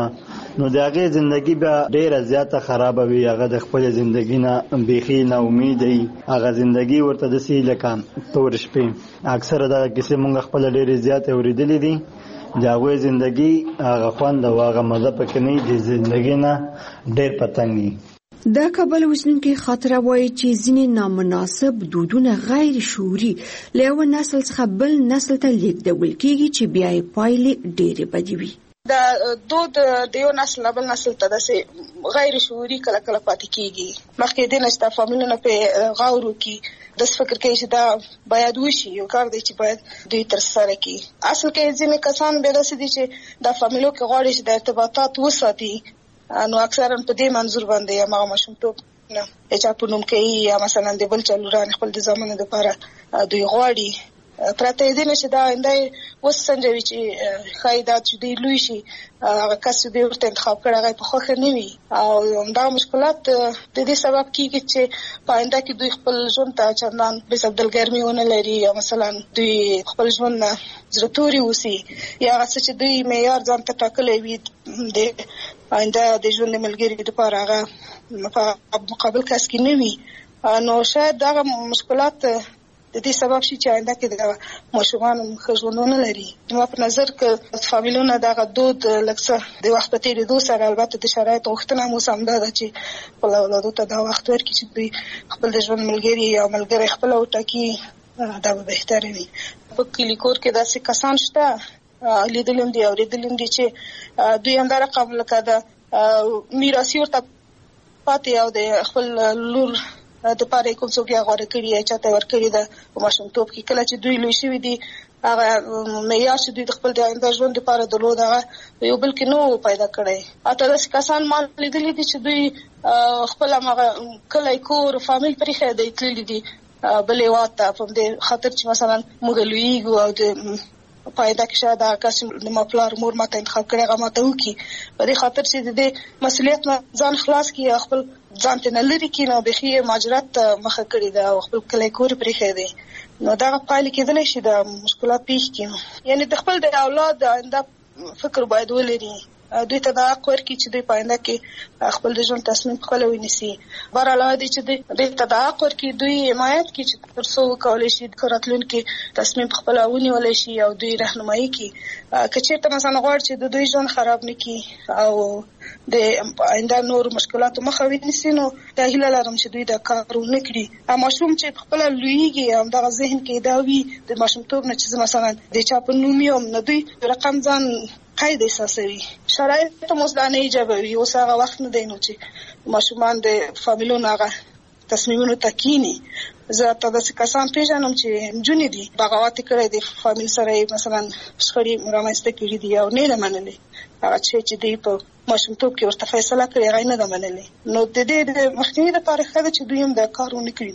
Speaker 22: نو د هغه ژوندۍ به ډیره زیاته خراب وي. هغه د خپل ژوندۍ نه بيخي نه امید وي. هغه ژوندۍ ورته د سی لکه تور شپې اکثره دا کیسه مونږ خپل ډیره زیاته اوریدلې دي. داغه ژوندۍ هغه خوند او هغه مزه پکې نه دي. ژوندۍ نه ډیر پتنګي.
Speaker 19: دا کابل وسنونکي خاطره وایي چې ځینې نامناسب دودونه غیر شعوري له یو نسل څخه بل نسل ته لیږدول کېږي چې بیا یې پایلې ډېرې بدې وي.
Speaker 21: دا دود د یو نسل بل نسل ته داسې غیر شعوري کله کله پاتې کېږي. مخکې د نشته فامیلونه په غور وکړي د فکر کوي چې دا باید وشي، یو کار دی چې باید دوی تر سره کړي. اصل کې ځینې کسان به داسې دي چې د فامیلو کې غواړي چې د ارتباطات وساتي، نو اکثرا په دې منظور باندې یا ما ماشومتوب نه چې په نوم کې یا مثلا د بل چلوران خپل د زمانه لپاره دوی غواړي پرته دې نشي دا اندای وسنجوي چې خایدات چې دی لوي شي هغه کس دې ورته انتخاب کړی هغه په خوخه نه وي او دا مشکلات د دې سبب کیږي چې پاینده کې دوی خپل ژوند ته چندان به عبدالګرمي ونه لري یا مثلا دوی خپل ژوند زړتوري وسی یا څه چې دوی معیار ځان ته ټاکلې وي د پاینده د ژوند ملګری لپاره هغه په مقابل کس کې نه وي. نو شاید دا مشکلات د دې سبب شي چې آینده کې د ماشومان خژونونه لري. نو په نظر کې فامیلونه دا غدود لکه د وخت په تیریدو سره البته د شرایط غوښتنه مو سم ده چې خپل اولادو ته دا وخت ورکړي چې دوی خپل د ژوند ملګری یا ملګری خپل وټاکي، دا به بهتره وي. په کلی کور کې داسې کسان شته لیدلم دي او لیدلم دي چې دوی هم دا رقم لکه د میراثي ورته پاتې او د خپل لور د پاره کوم څوک یې غوړه کړی یا چاته ور کړی ده په ماشومتوب کې کله چې دوی لوی شوي دي هغه معیار چې دوی د خپل د آینده ژوند لپاره درلود هغه یو بل کې نو پیدا کړی. اته داسې کسان ما لیدلي دي چې دوی خپل هغه کلی کور فامیل پرې خېدای تللي دي بلې واته په دې خاطر چې مثلا موږ لویږو او د پایدا کې شاید هغه کس د مپلار مور ماته انتخاب کړی هغه ماته وکړي په دې خاطر چې د مسؤلیت نه ځان خلاص کړي خپل ځان ته نه لري کې نو بخي ماجرات مخه کړی دا خپل کلی کور پرې خېدای نو دا پایله کېدلی شي د مشکلات پیښ کړي. یعنی د خپل د اولاد د آینده فکر باید ولري، دوی ته دا حق ورکړي چې دوی پاینده کې خپل د ژوند تصمیم خپل ونیسي. بهر علاوه دي چې دوی ته دا حق ورکړي دوی حمایت کړي چې تر څو وکولی شي د راتلونکي تصمیم خپل ونیولی شي او دوی رهنمایي کړي. که چېرته مثلا غواړي چې د دوی ژوند خراب نه کړي او د آینده نور مشکلاتو مخه ونیسي نو دا هیله لرم چې دوی دا کار ونه کړي. ماشوم چې خپله لویږي همدغه ذهن کې دا وي د ماشومتوب نه چې مثلا د چا په نوم یم نه دوی رقم ځان قید احساسوي. شرایط مزدانه ایجابوي. اوس هغه وخت نه دی نو چې ماشومان د فامیلونو هغه تصمیمونو ته کینی. زه ته داسې کسان پیژنم چې نجونې دي بغاوت کړی د فامیل سره مثلا شخړې رامنځته کړي دي او نه یې منلې هغه چې دوی په ماشومتوب کې ورته فیصله کړې هغه یې نه ده منلې. نو د دې د مخنیوي لپاره ښه ده چې دوی هم دا کار ونه کړي.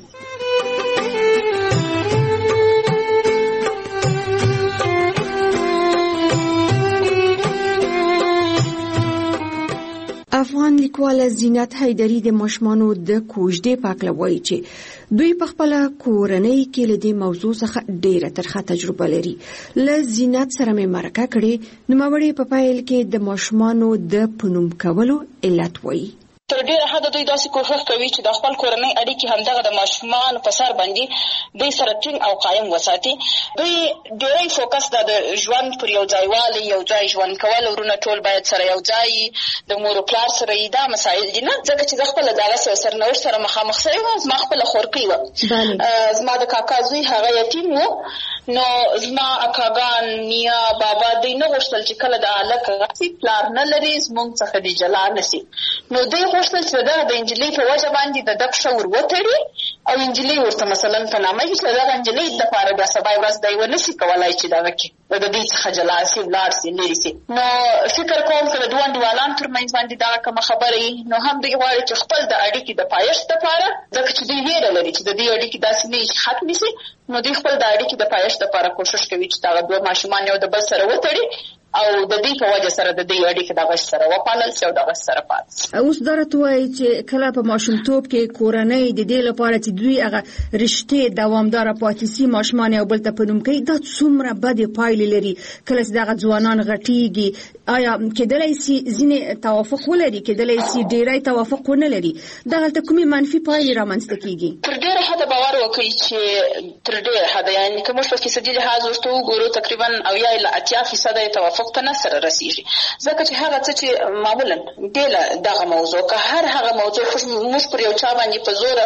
Speaker 19: افغان لیکواله زینت حیدري د ماشومانو د کوژدې په اړه وایي چې دوی په خپل کورنۍ کې له دې موضوع څخه ډېره ترخه تجربه لري. له زینت سره مې مرکه کړې نوموړې په پیل کې د ماشومانو د پنوم کولو علت وایي.
Speaker 3: تر ډیره حده دوی داسې کوښښ کوي چې د خپل کورنۍ اړیکې همدغه د ماشومانو په سر باندې دوی سره ټینګ او قایم وساتي. دوی ډیری فوکس د ژوند پر یو ځایوالي یو ځای ژوند کول ورونه ټول باید سره یو ځای د مور او پلار سره یې دا مسایل دي نه ځکه چې زه خپله د هغه سرنوشت سره مخامخ سوې وم. زما خپله خورکۍ وه، زما د کاکا زوی هغه یتیم و نو زما اکاګان نیا بابا دوی نه غوښتل چې کله د هلک راسي پلار نه لري زموږ څخه د جلا نه سي نو دوی غوښتل چې دغه د نجلۍ په وجه باندې د ده پښه ور وتړي او نجلۍ ورته مثلا په نامه کړي چې دغه نجلۍ دپاره بیا سبا ورځ دی ونه سي کولی چې دغه کړي د دوی څخه جلا سي ولاړ سي لرې سي. نو فکر کوم که د دوه انډیوالانو تر منځ باندې دغه کومه خبره وي نو هم دوی غواړي چې خپل د اړیکې د پایښت دپاره ځکه چې دوی ویره لري چې د دې اړیکې داسې نه وي چې ختمې سي نو دوی خپل د اړیکې د پایښت دپاره کوښښ کوي چې دغه دوه ماشومان یو د بل سره وتړي او د دې په وجه سره د دې اړیکې دغه سره وپالل شي او دغه سره پات.
Speaker 19: اوس درته وایي چې کله په ماشومتوب کې کورنۍ د دې لپاره چې دوی هغه رشتې دوامدار پاتې سي ماشومان یو بل ته په نوم کوي، دا څومره بدې پایلې لري کله چې دغه ځوانان غټیږي. آیا کېدلی سي ځینې توافق ولري، کېدلی سي ډېری توافق ونه لري، دغلته کومې منفي پایلې رامنځته کېږي؟
Speaker 3: تر ډېره حده باور وکړئ چې تر ډېره حده یعنې که موږ په فیصدي لحاظ ورته وګورو تقریبا اویا الی اتیا فیصده توافق ته نه سره رسیږي، ځکه چې هغه څه چې معمولا بېله دغه موضوع که هر هغه موضوع موږ پر یو چا باندې په زوره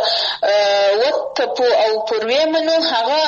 Speaker 3: وتپو او پر ویمنو، هغه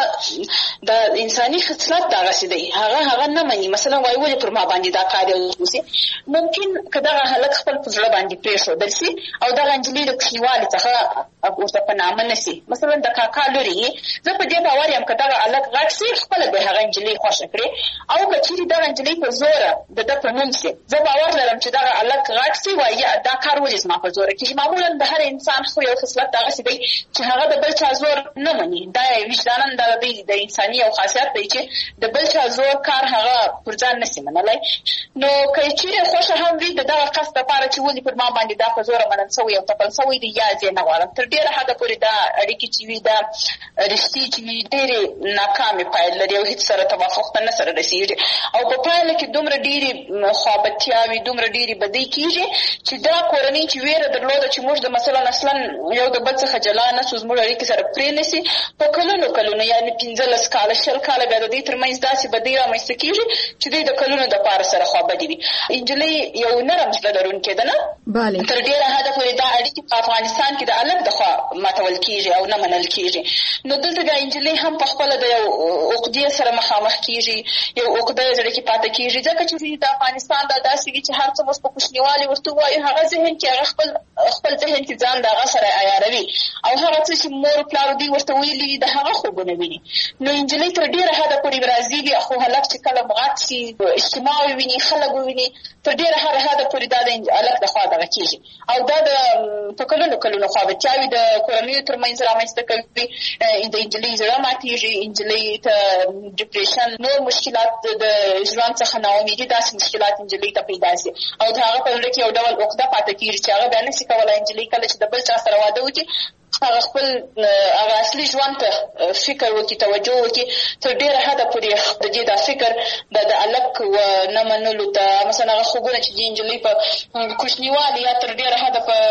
Speaker 3: د انساني خصلت دغسې دی، هغه هغه نه مني. مثلا وایي ولې پر ما باندې دا کار وشي، ممکن که دغه هلک خپل په زړه باندې پرېښودل شي او دغه نجلۍ د کوچنیوالي څخه ورته په نامه نه شي، مثلا د کاکا لورې یې، زه په دې باور یم که دغه هلک غټ شي خپله به هغه نجلۍ خوښه کړي، او که چېرې دغه نجلۍ په زوره د ده په نوم شي، زه باور لرم چې دغه هلک غټ شي وایي دا کار ولې زما په زوره کېږي. معمولا د هر انسان خو یو خصلت دغسې دی چې هغه د بل چا زور نه مني، دا یې وجدانا دغه دی د انساني یو خاصیت دی چې د بل چا زور کار هغه پر ځان نشي منلی. نو که چېرې خوښه هم وي د دغه قصد لپاره چې ولې پر ما باندې دا په زوره منل شوی او تپل شوی دی، یا زه نه غواړم. تر ډېره حده پورې دا اړیکې چې وي دا رشتې چې وي ډېرې ناکامې پایلې لري او هېڅ سره توافق ته نه سره رسېږي، او په پایله کې دومره ډېرې خوابتیاوې دومره ډېرې بدۍ کېږي چې دا کورنۍ چې ویره درلوده چې موږ د مثلا اصلا یو د بل څخه جلا نه شو، زموږ اړیکې سره پرې نه شي، په کلونو کلونو یعنې پنځلس کاله شل کاله بیا د دوی تر منځ داسې بدۍ رامنځته کېږي چې دوی د کلونو دپاره سره خوابدي وي. نجلۍ یو نرم زړه لرونکې ده نه، تر ډېره حده پورې دا اړیکې په افغانستان کې د هلک د خوا ماتول کېږي او نه منل کېږي. نو دلته بیا نجلۍ هم په خپله د یو عقدې سره مخامخ کېږي، یو عقده یې زړه کې پاته کېږي، ځکه چې د افغانستان دا داسې وي چې هر څه موږ په کوچنیوالي ورته ووایو، هغه ذهن کې هغه خپل خپل ذهن کې ځان د هغه سره عیاروي او هغه څه چې مور پلار دوی ورته ویلي د هغه خوبونه ویني. نو نجلۍ تر ډېره حده پورې راضي وي، خو هلک چې کله غټ شي اجتماع وویني، خلک وویني، تر ډېره حده پورې دا د هلک د خوا دغه کېږي، او دا د په کلونو کلونو خوابتیاوې د کورنیو تر منځ رامنځته کوي. د نجلۍ زړه ماتېږي، نجلۍ ته ډپریشن، نور مشکلات د ژوند څخه ناامیدي، داسې مشکلات نجلۍ ته پیدا شي او د هغه په زړه کې یو ډول عقده پاته کېږي چې هغه بیا نشي کولی نجلۍ کله چې د بل چا سره واده وکړي هغه خپل هغه اصلي ژوند ته فکر وکړي، توجه وکړي. تر ډېره حده پورې د دې دا فکر د د هلک نه منلو ته، مثلا هغه خوبونه چې د نجلۍ په کوچنیوالي یا تر ډېره حده په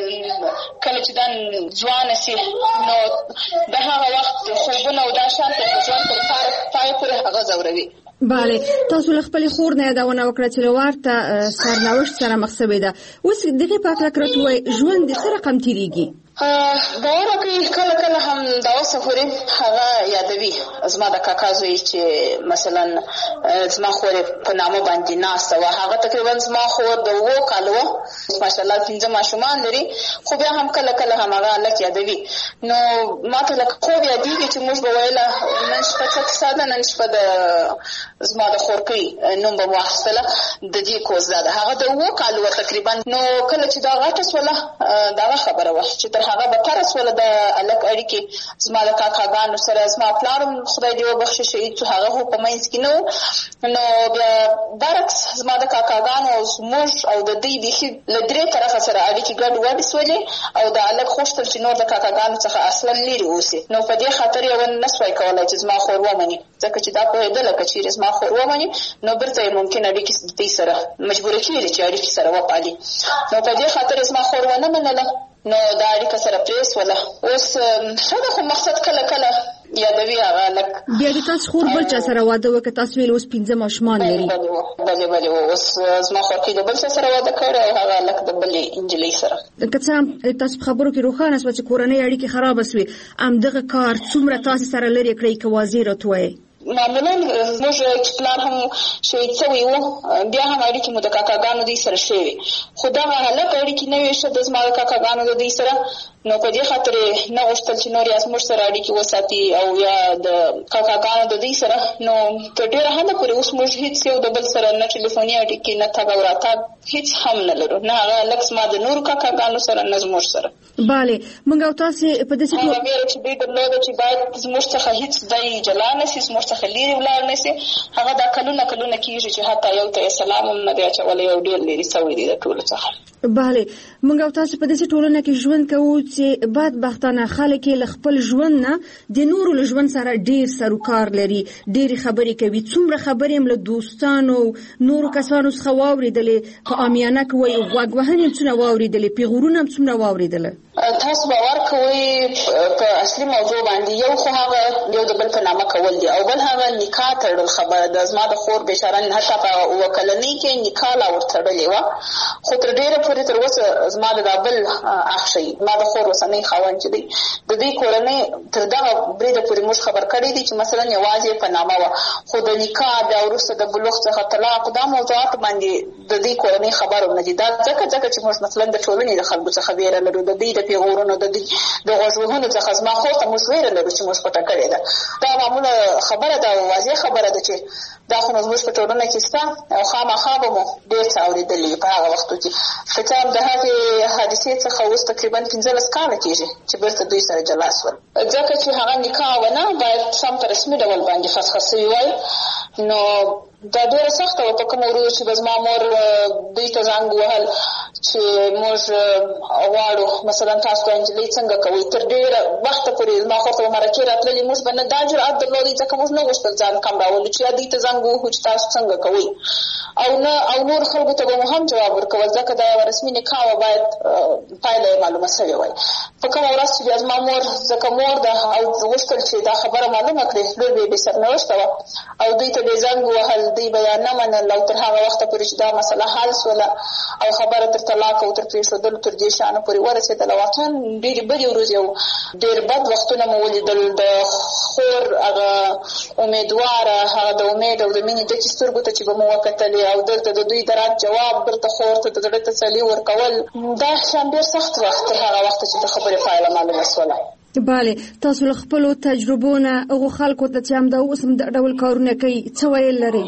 Speaker 3: کله چې دا ځوانه شي نو د هغه وخت خوبونه او دا شان ته ژوند تر پایه پورې هغه ځوروي.
Speaker 19: بله، تاسو له خپلې خور نه یادونه وکړه چې له ورته سرنوشت سره مخ شوې ده. اوس دغې په هکله که راته ووایي ژوند د څه رقم تېرېږي؟
Speaker 3: باور وکړئ کله کله هم دا اوسه پورې هغه یادوي زما د کاکا زوی چې مثلا زما خور په نامه باندې ناسته وه، هغه تقریبا زما خور د اوو کالو وه، ماشاءالله پنځه ماشومان لري، خو بیا هم کله کله هم هغه هلک یادوي. نو ما ته لکه خوب یادېږي چې موږ به ویله نن شپه څه کیسه ده، نن شپه د زما د خورکۍ نوم به مو اخیستله، د دې کوز دا ده، هغه د اوو کالو وه تقریبا. نو کله چې دا غټه شوله د هغه خبره وه چې تر هغه بتره شوله د هلک اړیکې زما د کاکاګانو سره، زما پلار هم خدای دې وبخښي شهید شو، هغه خو په منځ کې نه و. نو بیا برعکس زما د کاکاګانو او زموږ او د دوی بیخي له درې طرفه سره اړیکې ګډ وډې شولې او د هلک غوښتل چې نور د کاکاګانو څخه اصلا لرې اوسي. نو په دې خاطر یې ونه سوای کولی چې زما خور ومني، ځکه چې دا پوهېدله که چېرې زما خور ومني نو بیرته یې ممکن اړیکې د دوی سره مجبوره کېږي چې اړیکې سره وپالي. نو په دې خاطر یې زما خور ونه منله، نو دا اړیکه سره پرېښوله. اوس ښه ده، خو مقصد کله کله یادوي هغه هلک.
Speaker 19: بیا د تاسو خور بل چا سره واده وکړه، تاسو ویل اوس پنځه ماشومان لري.
Speaker 3: بلې بلې اوس زما خورکۍ د بل چا سره واده کړی او هغه هلک د بلې نجلۍ سره.
Speaker 19: که څه هم تاسو په خبرو کې روښانه شوه چې کورنۍ اړیکې خرابه شوې، همدغه کار څومره تاسې سره لرې کړئ که واضح راته ووایئ؟
Speaker 3: معمولا زموږ چې پلار هم شهید شوی و، بیا هم اړیکې مو د کاکاګانو دوی سره شوې، خو دغه هلک اړیکې نه وې ښه د زما د کاکاګانو د دوی سره. نو په دې خاطر نه غوښتل چې نور یې زموږ سره اړیکې وساتي او یا د کاکاګانو د دوی سره. نو تر ډېره حده پورې اوس موږ هېڅ یو د بل سره نه ټلیفوني اړیکې نه تګ او راتګ هېڅ هم نه لرو، نه هغه لږ زما د نورو کاکاګانو سره نه زموږ سره.
Speaker 19: بله موږ او تاسې په داسې
Speaker 3: هغه ویره چې دوی درلوده چې باید زموږ څخه هېڅ دی جلا نه شي، زموږ څخه لرې ولاړ نه شي، هغه دا کلونه کلونه کېږي چې حتی یو ته یې سلام هم نه دی اچولی، یو ډېر لرې سوی دی د ټولو څخه.
Speaker 19: بله موږ او تاسو په داسې ټولنه کې ژوند کوو چې بدبختانه خلک له خپل ژوند نه د نورو له ژوند سره ډېر سروکار لري، ډېرې خبرې کوي. څومره خبرې هم له دوستانو نورو کسانو څخه واورېدلې، په عامیانه کې وایي غوږ وهنې هم څومره واورېدلې، پیغورونه هم څومره واورېدله.
Speaker 3: تاسو باور کوئ په اصلي موضوع باندې یو خو هغه یو د بل په نامه کول دي او بل هغه نکاح تړل خبره ده. زما د خور بېچاره حتی په اووه کلنۍ کې نکاح لا ورتړلې وه، خو تر ډېره پورې تر اوسه زما د دا بل اخ شي، زما د خور اوسنی خاوند چې دی د دوی کورنۍ تر دغه بریده پورې موږ خبر کړی دي چې مثلا یوازې په نامه وه، خو د نکاح بیا وروسته د بلوغ څخه طلاق دا موضوعات باندې د دوی کورنۍ خبر هم نه دي. دا ځکه ځکه چې موږ مثلا د ټولنې د خلکو څخه ویره لرو، د دوی د پیغورونو د دوی د غوږ وهنو څخه زما خور ته موږ ویره لرو چې موږ پټه کړې ده. دا معموله خبره ده او واضح خبره ده چې دا خو نو زموږ په ټولنه کې شته او خامخا به مو ډېر څه اورېدلي په هغه وختو کې. که څه هم د هغې حادثې څخه اوس تقریبا پنځلس کاله کېږي چې بېرته دوی سره جلا شول، ځکه چې هغه نکاح ونه باید سم په رسمي ډول باندې فسخه سوي وای. نو دا ډېره سخته وه په کومه ورځ چې به زما مور دوی ته زنګ ووهل چې موږ غواړو مثلا تاسو ته نجلۍ څنګه کوئ. تر ډېره وخته پورې زما خور ته به مرکې راتللې، موږ به نه دا جرأت درلودی ځکه موږ نه غوښتل ځان کم راولو چې یا دوی ته زنګ ووهو چې تاسو څنګه کوئ، او نه او نور خلکو ته به مو هم جواب ورکول ځکه دا یوه رسمي نکاح وه، باید پایله یې معلومه سوې وای. په کومه ورځ چې بیا زما مور ځکه مور ده او غوښتل چې دا خبره معلومه کړي، لور به یې بې سرنوشته وه او دوی ته به یې زنګ ووهل، دوی به یا نه منل او تر هغه وخته پورې چې دا مسله حل سوله او خبره تر طلاق او تر پرېښودلو تر دې شیانو پورې ورسېدله. واقعا ډېرې بدې ورځې او ډېر بد وختونه مو ولیدل. د خور هغه امیدواره، هغه د امید او د مینې ډکې سترګو ته چې به مو وکتلې او دلته د دوی د رد جواب دلته خور ته د زړه تسلي ورکول، دا شیان ډېر سخت وخت تر هغه وخته چې د خبرې پایله معلومه سوله.
Speaker 19: بله تاسو له خپلو تجربو نه هغو خلکو ته چې همدا اوس هم د ډول کارونه کوي څه ویل لرئ؟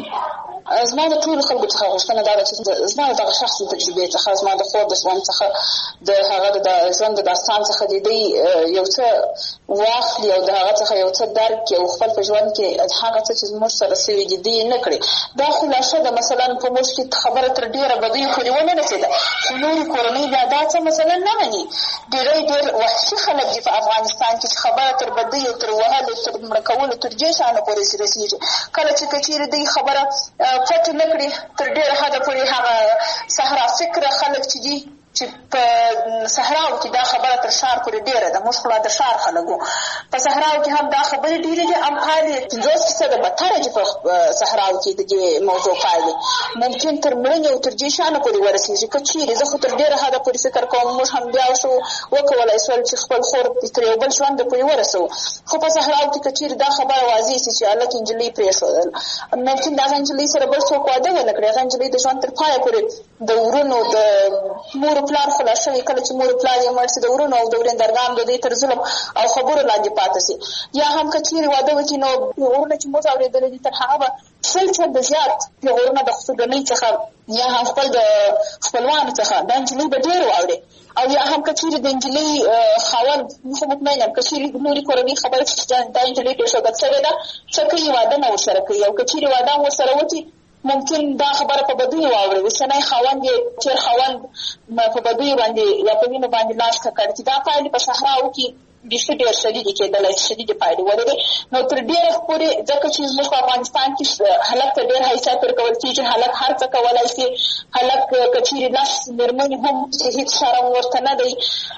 Speaker 3: زما د ټولو خلکو څخه غوښتنه دا ده چې زما د دغه شخصي تجربې څخه، زما د خور د ژوند څخه، د هغه د ژوند د داستان څخه د دوی یو څه واخلي او د هغه څخه یو څه درک کړي او خپل په ژوند کې هغه څه چې زموږ سره سوي دي دوی یې نه کړي. دا خلاصه ده. مثلا په موږ کې خبره تر ډېره بدیو پورې ونه رسېده، خو نورې کورنۍ بیا دا څه مثلا نه مني. ډېری ډېر وحشي خلک دي په افغانستان کې چې خبره تر بدیو تر وهلو تر مړه کولو تر دې شیانو پورې رسېږي. کله چې که چېرې دوی خبره پټ نه کړي تر ډېره حده پورې هغه صحرا فکره خلک چې دي چې په صحراو کې دا خبره تر ښار پورې ډېره ده. موږ خو لا د ښار خلک وو، په صحراو کې هم دا خبرې ډېرې دي. ام پایلې پنځوس فیصده بدتره دي په صحراو کې د دې موضوع پایلې ممکن تر مړینې او تر دې شیانو پورې ورسېږي. که چېرې زه خو تر ډېره حده پورې فکر کوم موږ هم بیا شو وکولی شول چې خپل خور تر یو بل ژونده پورې ورسوو، خو په صحراو کې که چېرې دا خبره واضح شي چې هلک نجلۍ پرېښودل، ممکن د هغه نجلۍ سره بل څوک واده ونه کړي، هغه نجلۍ د ژوند تر پایه پورې د ورونو د مور پلار خلاص شوي، کله چې مور پلار یې مړ شي د ورونو او د ورېندرګانو د دوی تر ظلم او خبرو لاندې پاتې شي. یا هم که چېرې واده وکړي نو پیغورونه چې موږ اورېدلي دي تر هغه به شل چنده زیات پیغورونه د خصوصي څخه یا هم خپل د خپلوانو څخه دا نجلۍ به ډېر واوري. او یا هم که چېرې د نجلۍ خاوند خو مطمئن یم که چېرې نورې کورنۍ خبره چې دا نجلۍ پرېښودل شوې ده څه کوي، واده نه ورسره کوي، او که چېرې واده هم ورسره وکړي ممکن دا خبره په بدیو واوري. اوسنی خاوند یې تېر خاوند په بدیو باندې یا په وینو باندې لاس ککړ چې دا پایلې په صحراو کې بیخي ډېر شدیدې کېدلی شي، شدیدې پایلې ولري. نو تر ډېره پورې ځکه چې زموږ په افغانستان کې هلک ته ډېر حیثیت ورکول کېږي، هلک هر څه کولی شي، هلک که چېرې لس مېرمنې هم چې هېڅ شرم ورته نه دی.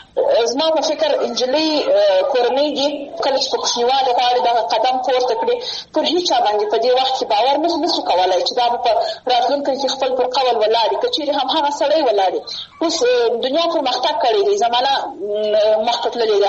Speaker 3: زما په فکر نجلۍ کورنۍ دي کله چې په کوچنیوالي غواړي دغه قدم پورته کړي پر هېچ چا باندې په دې وخت کې باور نه نشي کولی چې دا به په راتلونکي کې خپل پر قول ولاړ وي. که چېرې هم هغه سړی ولاړ وي. اوس دنیا پرمختګ کړی دی، زمانه مخته تللې ده، تر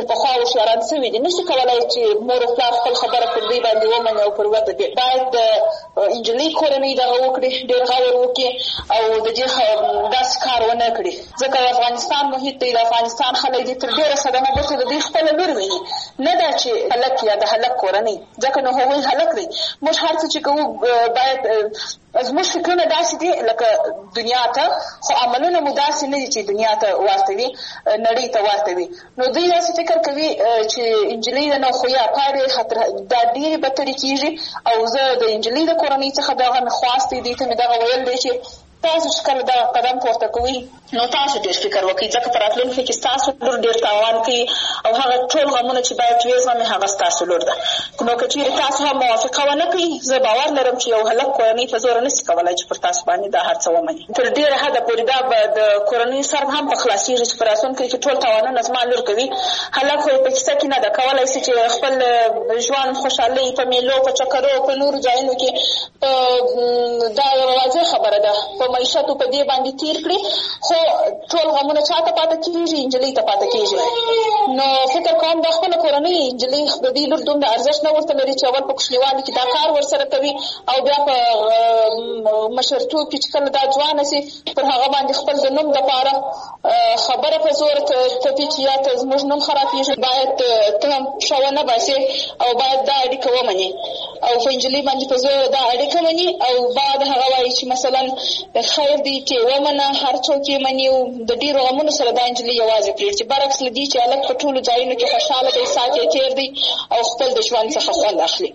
Speaker 3: چې په خوا هوښیاران سوي دي نشي کولای چې مور او پلار خپل خبره پر دوی باندې ومني او پر وده دي. باید د انجلۍ کورنۍ دغه وکړي، ډېر غور وکړي او د دې داسې کار ونه کړي، ځکه د افغانستان محیط دی، د افغانستان خلک دي تر ډېره صدمه بوخته د دوی خپله لور ویني، نه دا چې هلک یا د هلک کورنۍ، ځکه نو هغوی هلک دی. موږ هر څه چې کوو باید زموږ فکرونه داسې دي لکه دنیا ته، خو عملونه مو داسې نه دي چې دنیا ته ورته وي، نړۍ ته ورته وي. نو دوی داسې فکر کوي چې انجلۍ ده نو خو یا پاړې دا ډېرې بدترې کېږي. او زه د انجلۍ د کورنۍ څخه دغه مې خواست دی، دوی ته مې دغه ویل دی چې تاسو چې کله دا قدم پورته کوئ نو تاسو ډېر فکر وکړئ، ځکه په راتلونکي کې ستاسو لور ډېر تاوان کوي او هغه ټول غمونه چې باید ویې زغمي هغه ستاسو لور ده. نو که چېرې تاسو هم موافقه ونه کړئ، زه باور لرم چې یو هلک کورنۍ په زوره نشي کولی چې پر تاسو باندې دا هر څه ومني. تر ډېره حده پورې دا به د کورنۍ سر هم په خلاصېږي چې په راتلونکي کې ټول تاوانونه زما لور کوي. هلک خو یې په کیسه کې نه ده کولی شي چې خپل ژوند خوشحالۍ په میلو په چکرو په نورو ځایونو کې دا یوه واضح خبره ده په معیشت په دې باندې تیر کړي، خو ټول غمونه چا ته پاته کېږي؟ انجلۍ ته پاته کېږي. نو فکر کوم دا خپله کورنۍ انجلۍ د دې لور دومره ارزښت نه ورته لري چې اول په کوچنیوالي کې دا کار ورسره کوي او بیا په مشرتوب کې چې کله دا ځوانه سي پر هغه باندې خپل د نوم دپاره خبره په زور تپي چې یا ته زموږ نوم خرابېږي. باید ته هم پښه ونه باسې او باید دا اړیکه ومنې او په انجلۍ باندې په زور دا اړیکه مني او بعد هغه وایي چې مثلا خیر دی چې ومنه، هر څوک یې مني او د ډېرو غمونو سره دا انجلۍ یوازې پرېږدي، برعکس له دې چې هلک په ټولو ځایونو کې خوشحاله دی، ساعت یې تېر دی او خپل د ژوند څخه خوند اخلي.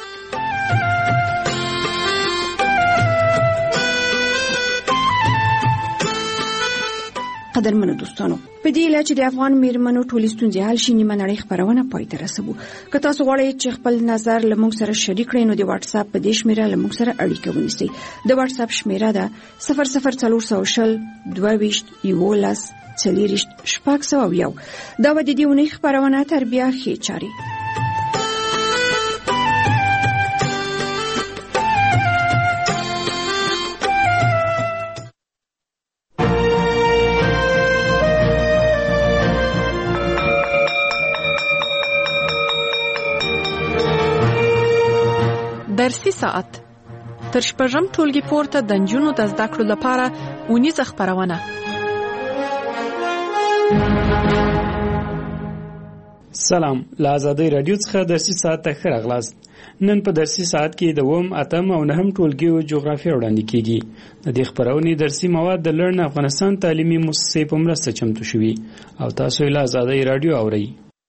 Speaker 19: قدرمنو دوستانو، په دې اله چې د افغان میرمنو ټولې ستونزې حل شي نیمه نړۍ خپرونه پای ته رسوو. که تاسو غواړئ چې خپل نظر له موږ سره شریک کړئ نو د واتس اپ په دې شمیره له موږ سره اړیکه ونیسئ. د واتس اپ شمیره ده صفر صفر څلور سوه شل دوه ویشت یولس څلېرویشت شپږ سوه او یو. دا به د دې اونۍ خپرونه تر بیا ښې چارې.
Speaker 7: درسي ساعت تر شپږم ټولګي پورته د نجونو د زده کړو لپاره اونیزه خپرونه.
Speaker 9: سلام، له آزادۍ رادیو څخه درسي ساعت ته ښه راغلاست. نن په درسي ساعت کې د اووم، اتم او نهم ټولګیو جغرافیه وړاندې کیږي. د دې خپرونې درسي مواد د لرن افغانستان تعلیمي مؤسسې په مرسته چمتو شوي او تاسو یې له آزادۍ رادیو اورئ.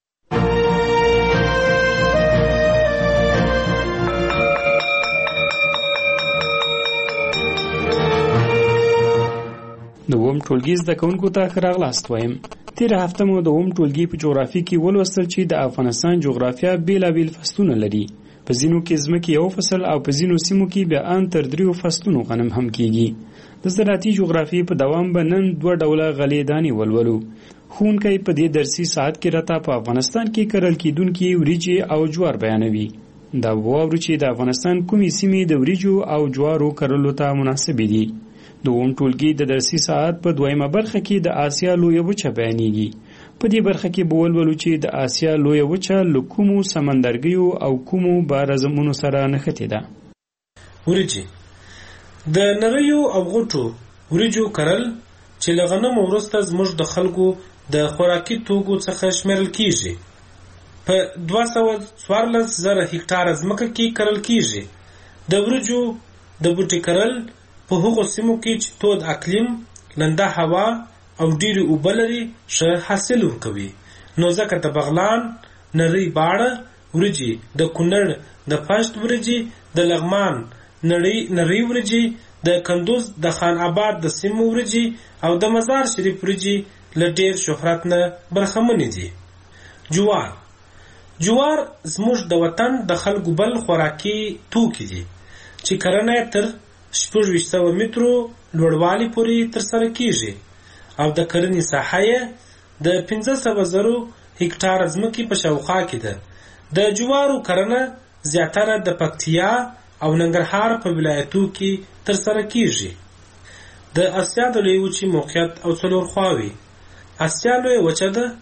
Speaker 9: د اووم ټولګي زده کوونکو ته ښه راغلاست وایم. تېره هفته مو د اووم ټولګي په جغرافیه کې ولوستل چې د افغانستان جغرافیه بېلابېل فصلونه لري. په ځینو کې ځمکې یو فصل او په ځینو سیمو کې بیا ان تر دریو فصلونو غنم هم کیږي. د زراعتي جغرافیې په دوام به نن دوه ډوله غلې دانې ولولو. ښوونکی په دې درسي ساعت کې راته په افغانستان کې کرل کېدونکي وریجې او جوار بیانوي. دا واورو چې د افغانستان کومې سیمې د وریجو او جوارو کرلو ته مناسبې دي. د اووم ټولګي د درسي ساعت په دویمه برخه کې د آسیا لویه وچه بیانېږي. په دې برخه کې به ولولو چې د آسیا لویه وچه له کومو سمندرګیو او کومو بارزمونو سره نښتې ده.
Speaker 23: وریجې د نریو او غوټو وریجو کرل چې له غنمو وروسته زموږ د خلکو د خوراکي توکو څخه شمیرل کیږي. په دوه سوه څوارلس زره هکټاره ځمکه کې کرل کیږي. د وریجو د بوټي کرل په هغو سیمو کې چې تود اقلیم، لنده هوا او ډېرې اوبه لري ښه حاصل ورکوي. نو ځکه د بغلان، نری باړه وریجې، د کونړ د پشت وریجې، د لغمان نری وریجې، د کندوز د خان آباد د سیمو وریجې او د مزار شریف وریجې له ډېر شهرت نه برخمنې دي. جوار جوار زموږ د وطن د خلکو بل خوراکي توکي دي چې کرنه تر شپږ ویشت سوه مترو لوړوالي پورې ترسره کیږي او د کرنې ساحه یې د پنځه سوه زرو هکټاره ځمکې په شاوخوا کې ده. د جوارو کرنه زیاتره د پکتیا او ننګرهار په ولایتو کې ترسره کیږي. د اسیا د لویې وچې موقعیت او څلور خواوې. اسیا لویه وچه ده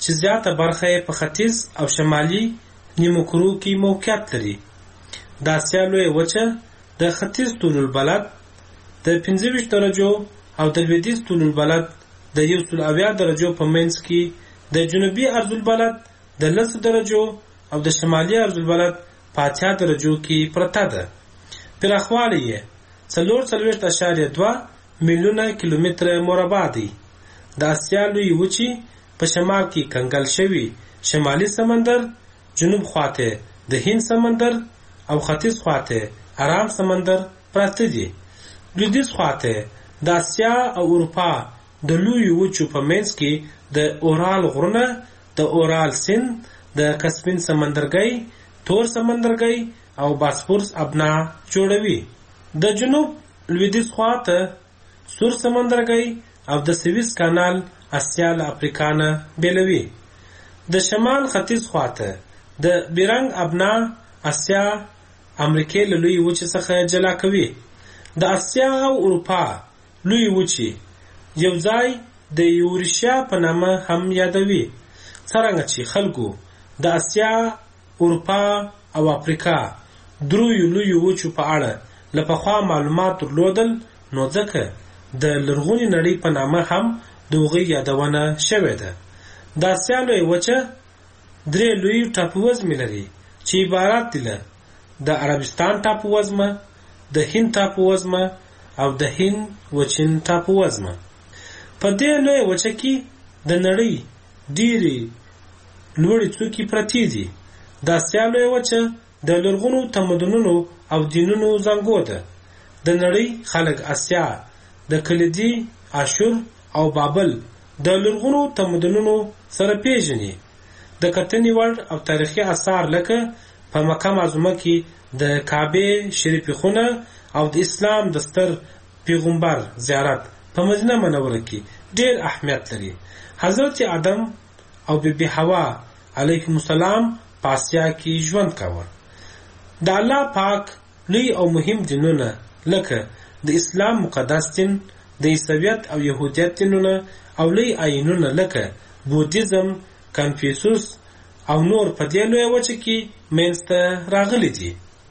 Speaker 23: چې زیاته برخه یې په ختیځ او شمالي نیمو کرو کې موقعیت لري. د اسیا لویه وچه د ختیځ طول البلد د پنځه ویشت درجو او د لویدیځ طول البلد د یو سل اویا درجو په منځ کې د جنوبي عرض البلد د لسو درجو او د شمالي عرض البلد په اتیا درجو کې پرته ده. پراخوالی یې څلور څلوېښت اعشاریه دوه میلیونه کیلومتره مربع دی. د اسیا لویې وچې په شمال کې کنګل شوي شمالي سمندر، جنوب خواته د هند سمندر او ختیځ خواته ارام سمندر پراته دي. لویدیځ خواته د اسیا او اروپا د لویې وچو په منځ کې د اورال غرونه، د اورال سیند، د کسپین سمندرګي، تور سمندرګي او باسفورس ابنا جوړوي. د جنوب لویدیځ خواته سور سمندرګي او د سویس کانال اسیا له افریقا نه بیلوي. د شمال ختیځ خواته د بیرنګ ابنا اسیا امریکې له لویې وچې څخه جلا کوي. د اسیا او اروپا لویې وچې یو ځای د یوریشیا په نامه هم یادوي. څرنګه چې خلکو د اسیا، اروپا او افریقا دریو لویو وچو په اړه له پخوا معلومات درلودل، نو ځکه د لرغونې نړۍ په نامه هم د هغوی یادونه شوې ده. د اسیا لویه وچه درې لوی ټاپووزمې لري چې عبارت دي له د عربستان ټاپووزمه، د هند ټاپووزمه او د هند وچین ټاپووزمه. په دې لویه وچه کې د نړۍ ډېرې لوړې څوکې پرتې دي. د اسیا لویه وچه د لرغونو تمدنونو او دینونو زانګو ده. د نړۍ خلک اسیا د کلیدي، اشور او بابل د لرغونو تمدنونو سره پیژني. د کتنې وړ او تاریخي آثار لکه په مکه معظمه کې د کعبه شریفې خونه او د اسلام د ستر پیغمبر زیارت په مدینه منوره کې ډېر اهمیت لري. حضرت آدم او بیبي حوا علیهم السلام په اسیا کې ژوند کاوه. د الله پاک لوی او مهم دینونه لکه د اسلام مقدس دین، د عیسویت او یهودیت دینونه او لوی آیینونه لکه بودیزم، کنفیوسوس او نور په دې لویه وچه کې منځته راغلي دي.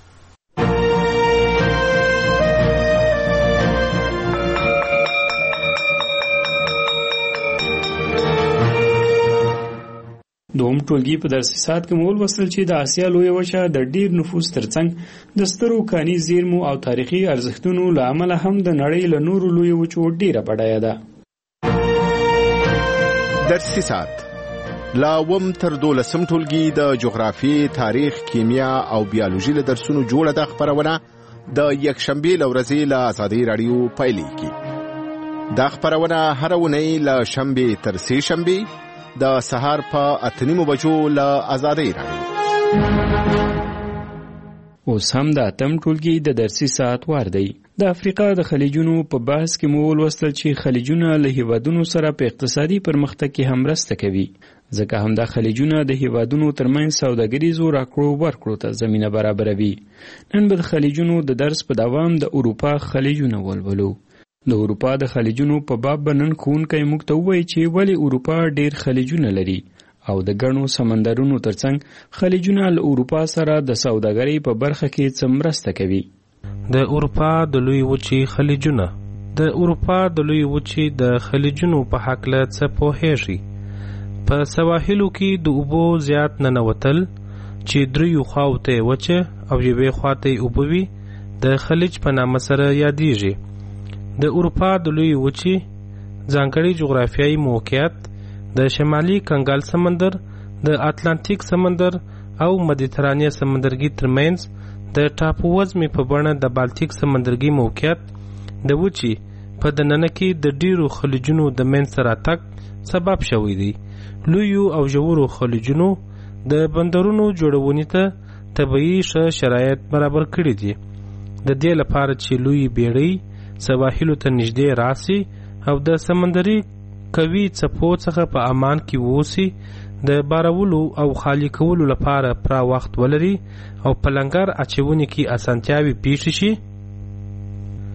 Speaker 9: دوم ټولګي په درسي ساعت کې مول وصل چې د اسیا لویه وچه د ډیر نفوس ترڅنګ د سترو کاني زیرمو او تاریخي ارزښتونو له امله هم د نړۍ له نورو لویو وچو ډیره بډایه ده.
Speaker 1: درسي ساعت لا وم تر دولسم ټولګي د جغرافي، تاریخ، کیمیا او بیولوژي له درسونو جوړه ده. خبرونه د یکشنبه له ورځې له آزادۍ رادیو پیلېږي. دا خبرونه هر اونۍ له شنبه تر سې شنبه د سهار په اته نیمو بجو له آزادۍ رادیو.
Speaker 9: اوس هم د اتم ټولګي د درسي ساعت وار دی. د افریقا د خلیجونو په بحث کې مو ولوستل چې خلیجونه له هیوادونو سره په اقتصادي پرمختګ کې هم مرسته کوي، ځکه همدا خلیجونه د هیوادونو ترمنځ سوداګریزو راکړو ورکړو ته زمینه برابروي. نن به د خلیجونو د درس په دوام د اروپا خلیجونه ولولو. د اروپا د خلیجونو په باب به نن ښوونکی موږ ته ووایي چې ولې اروپا ډیر خلیجونه لري او د ګڼو سمندرونو ترڅنګ خلیجونه له اروپا سره د سوداګرۍ په برخه کې څه مرسته کوي.
Speaker 6: د اروپا د لوی وچې خلیجونه د اروپا د لوی وچې د خلیجونو په هکله څه پوهیږي. په سواحلو کې د اوبو زیات ننوتل چې دریو خواوته وچه او یوې خواته اوبه وي د خلیج په نامه سره یادیږي. د اروپا د لوی وچې ځانګړی جغرافیایي موقعیت د شمالي کنګال سمندر، د اتلانتیک سمندر او مدیترانه سمندرګي ترمنځ د ټاپووزمې په بڼه د بالتیک سمندرګي موقعیت د وچې په دننه کې د ډیرو خلیجونو د منځته راتګ سبب شوی دی. لویو او ژورو خلیجونو د بندرونو جوړونې ته طبیعي ښه شرایط برابر کړي دي. د دې لپاره چې لوی بیړۍ سواحلو ته نږدې راسي او د سمندري کوي څپو څخه په امان کې ووسي، د بارولو او خالی کولو لپاره پوره وخت ولري او په لنګر اچونې کې اسانتیاوې پیښ شي.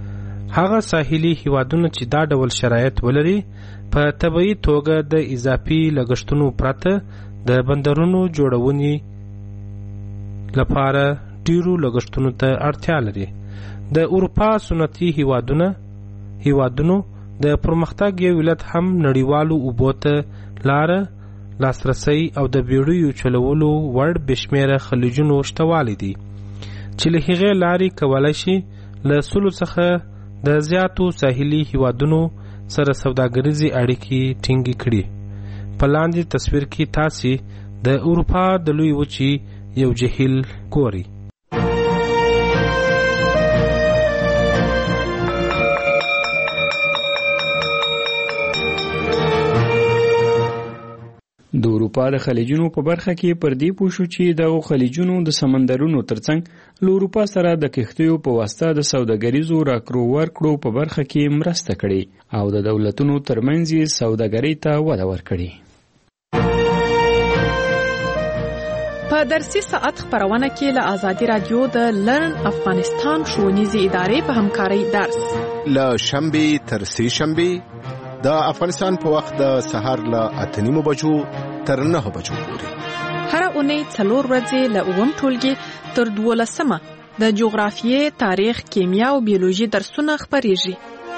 Speaker 6: هغه ساحلي هیوادونه چې دا ډول شرایط ولري په طبیعي توګه د اضافي لګښتونو پرته د بندرونو جوړونې لپاره ډیرو لګښتونو ته اړتیا لري. د اروپا سنتي هیوادونه هیوادونو د پرمختګ یو علت هم نړیوالو اوبو ته لاره لاسرسی او د بیړیو چلولو وړ بشمیره خلیجونو شتوالی دي چې له هغې لارې کولی شي له سلو څخه د زیاتو ساحلي هیوادونو سره سوداګریزې اړیکې ټینګې کړي. په لاندې تصویر کې تاسې د اروپا د لوی وچې یو جهیل ګورئ.
Speaker 9: د اروپا د خلیجونو په برخه کې پر دې پوه شو چې دغو خلیجونو د سمندرونو ترڅنګ له اروپا سره د کښتیو په واسطه د سوداګریزو راکړو ورکړو په برخه کې مرسته کړې او د دولتونو ترمنځ یې سوداګرۍ ته وده ورکړې.
Speaker 7: په درسي ساعت خبرونه کې له آزادي رادیو د لرن افغانستان ښوونیزې ادارې په همکارۍ درس
Speaker 2: له شنبې تر سې شنبې د افغانستان په وخت د سهار له اته نیمو بجو تر نهه بجو پورې.
Speaker 7: هره اونۍ څلور ورځې له اووم ټولګي تر دولسمه د جغرافیې، تاریخ، کیمیا او بیولوژي درسونه خپریږي.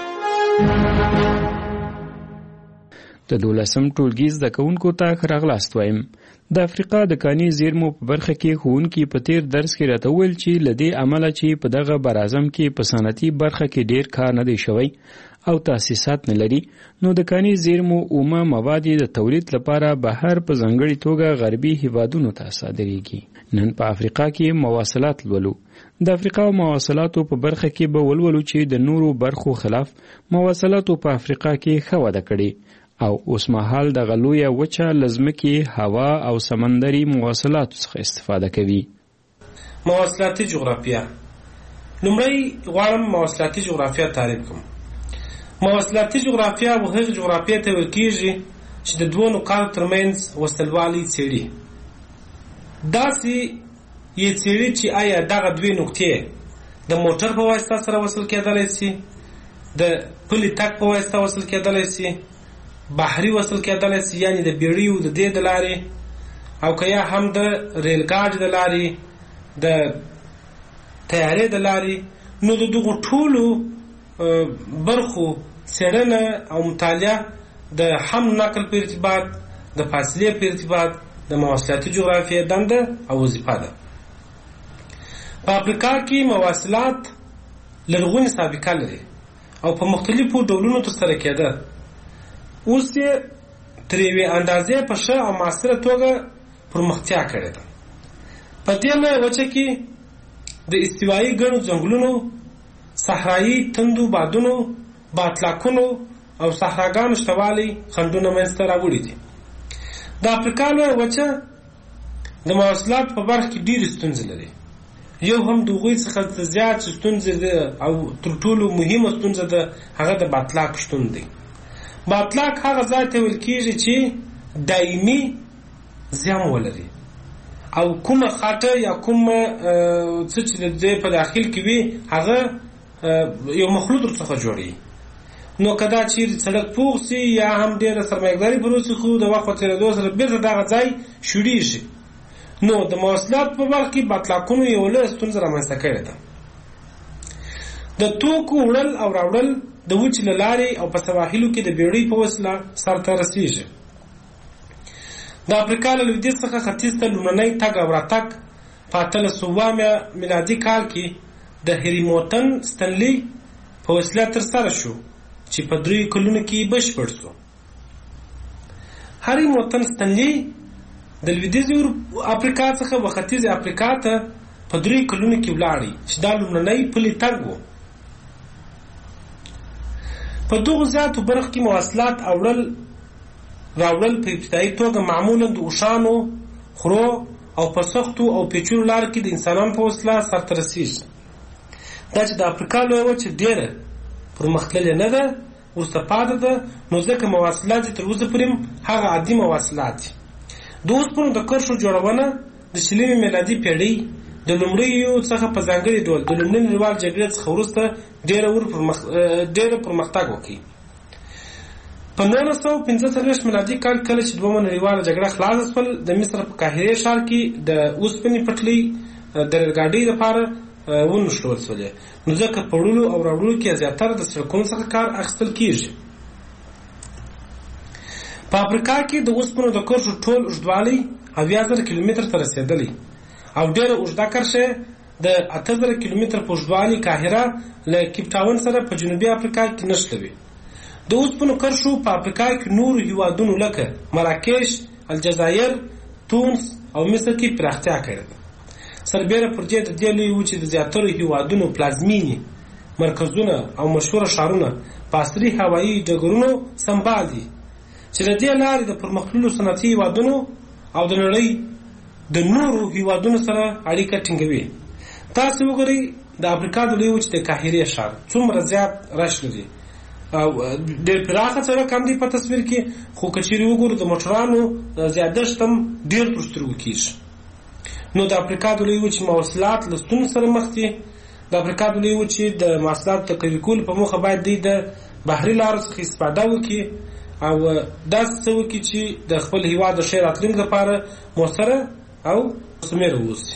Speaker 9: د دولسم ټولګي زده کوونکو ته ښه راغلاست وایم. د افریقا د کاني زیرمو په برخه کې ښوونکي په تیر درس کې راته وویل چې له دې امله چې په دغه براعظم کې په صنعتي برخه کې ډیر کار نه دی شوی او تاسیسات نه لري، نو د کاني زیرمو اومه مواد د تولید لپاره بهر په ځانګړې توګه غربي هیوادونو ته صادریږي. نن په افریقا کې مواصلات لولو. د افریقا مواصلاتو په برخه کې به ولولو چې د نورو برخو خلاف مواصلاتو په افریقا کې ښه وده کړې او اوس مهال د غلویه وچه لزمکې هوا او سمندري مواصلاتو څخه استفاده کوي.
Speaker 23: مواصلاتي جغرافیه. لومړی غواړم مواصلاتي جغرافیه تعریف کوم. مواصلاتي جغرافیه هغه جغرافیه ته ویل کېږي چې د دوو نقاطو ترمنځ وصلوالي څېړي. داسې یې څېړي چې آیا دغه دوې نقطې د موټر په واسطه سره وصل کېدلی سي، د پلي تګ په واسطه وصل کېدلی سي، بحري وصل کېدلی سي، یعنې د بیړیو د دې د لارې، او که یا هم د ریل ګاډي د لارې، د طیارې د لارې. نو د دغو ټولو برخو څېړنه او مطالعه د هم نقل په ارتباط، د فاصلې په ارتباط د مواصلاتي جغرافیې دنده او وظیفه ده. په افریقا کې مواصلات لرغونې سابقه لري او په مختلفو ډولونو ترسره کېده. اوس یې تر یوې اندازې په ښه او معاصره توګه پرمختیا کړې ده. په دې لویه وچه کې د استوایي ګڼو ځنګلونو، صحرایي تندو بادونو، باطلاقونو او صحراګانو شتوالی خنډونه منځته راوړي دي. د افریقا لویه وچه د مواصلاتو په برخه کې ډېرې ستونزې لري. یو هم د هغوی څخه زیات ستونزې ده او تر ټولو مهمه ستونزه ده هغه د باطلاق شتون دی. باطلاق هغه ځای ته ویل کېږي چې دایمي زیان ولري او کومه خاطه یا کومه څه چې د دې په داخل کې وي هغه یو مخلوط ورڅخه جوړي. نو که دا چیرې سړک پوخ سي یا هم ډېره سرمایه‌داري پر وسي، خو د وخت په تېرېدو سره بېرته دغه ځای شوړېږي. نو د مواصلات په برخه کې باطلاقونو یو لویه ستونزه رامنځته کړې ده. د توکو وړل او راوړل د وچې له لارې او په سواحلو کې د بیړۍ په وسیله سرته رسېږي. د افریقا له لویدیځ څخه ختیځ ته لومړنی تګ او راتګ په اتلس سوه میلادي کال کې د هریموتن ستنلي په وسیله ترسره شو چې په دریو کلونو کې بشپړ شو. هریموتن ستنلي د لویدیځې افریقا څخه و ختیځې افریقا ته په دریو کلونو کې ولاړی چې دا لومړنی پلي تګ و. په دغو زیاتو برخو کې مواصلات اوړل راوړل په ابتدایي توګه معمولا د اوښانو، خرو او په سختو او پیچلو لارو کې د انسانانو په وسیله سرته رسېږي. دا چې د افریقا لویه وچه ډېره پرمختللې نه ده، وروسته پاتې ده، نو ځکه مواصلات یې تر اوسه پورې هغه عادي مواصلات دي. د اوسپنو د کرښو جوړونه د شلمې میلادي پېړۍ د د لومړیو څخه په ځانګړي ډول د لومړۍ نړیوال جګړې څخه وروسته ډېره ور پرمخ ډېره پرمختګ وکړي. په نولس سوه پنځه څلوېښت میلادي کال کله چې دویمه نړیواله جګړه خلاصه شول، د مصر په قاهرې ښار کې د اوسپنې پټلۍ د ریلګاډۍ لپاره ونښلول شولې، نو ځکه په وړلو او راوړلو کې زیاتره د سړکونو څخه کار اخیستل کېږي. په افریقا کې د اوسپنو د کرښو ټول اوږدوالی اویا زره کیلومتر ته رسېدلی او ډېره اوږده کرښه د اته زره کیلومتر په اوږدوالي قاهره له کیپ ټاون سره په جنوبي افریقا کې نښلوي. د اوسپنو کرښو په افریقا کې نورو هیوادونو لکه مراکش، الجزایر، تونس او مصر کې پراختیا کړې ده. سربیره پر دې د دې لویې وچې د زیاترو هیوادونو پلازمینې مرکزونه او مشهوره ښارونه په عصري هوایي ډګرونو سمبال دي چې د دې لارې د پرمختللو صنعتي هیوادونو او د نړۍ د نورو هیوادونو سره اړیکه ټینګوي. تاسو وګورئ د افریقا د لویې وچې د قاهرې ښار څومره زیات رش لري او ډېر پراخه سړک هم دی په تصویر کې، خو که چیرې وګورو د موټرانو زیادښت هم ډېر تر سترګو کېږي. نو د افریقا د لویې وچې مواصلات له ستونزو سره مخ دي. د افریقا د لویې وچې د مواصلاتو د قوي کولو په موخه باید دوی د بحري لارو څخه استفاده وکړي او داسې څه وکړي چې د خپل هېواد د ښې راتلونکي لپاره مؤثره او مثمره واوسي.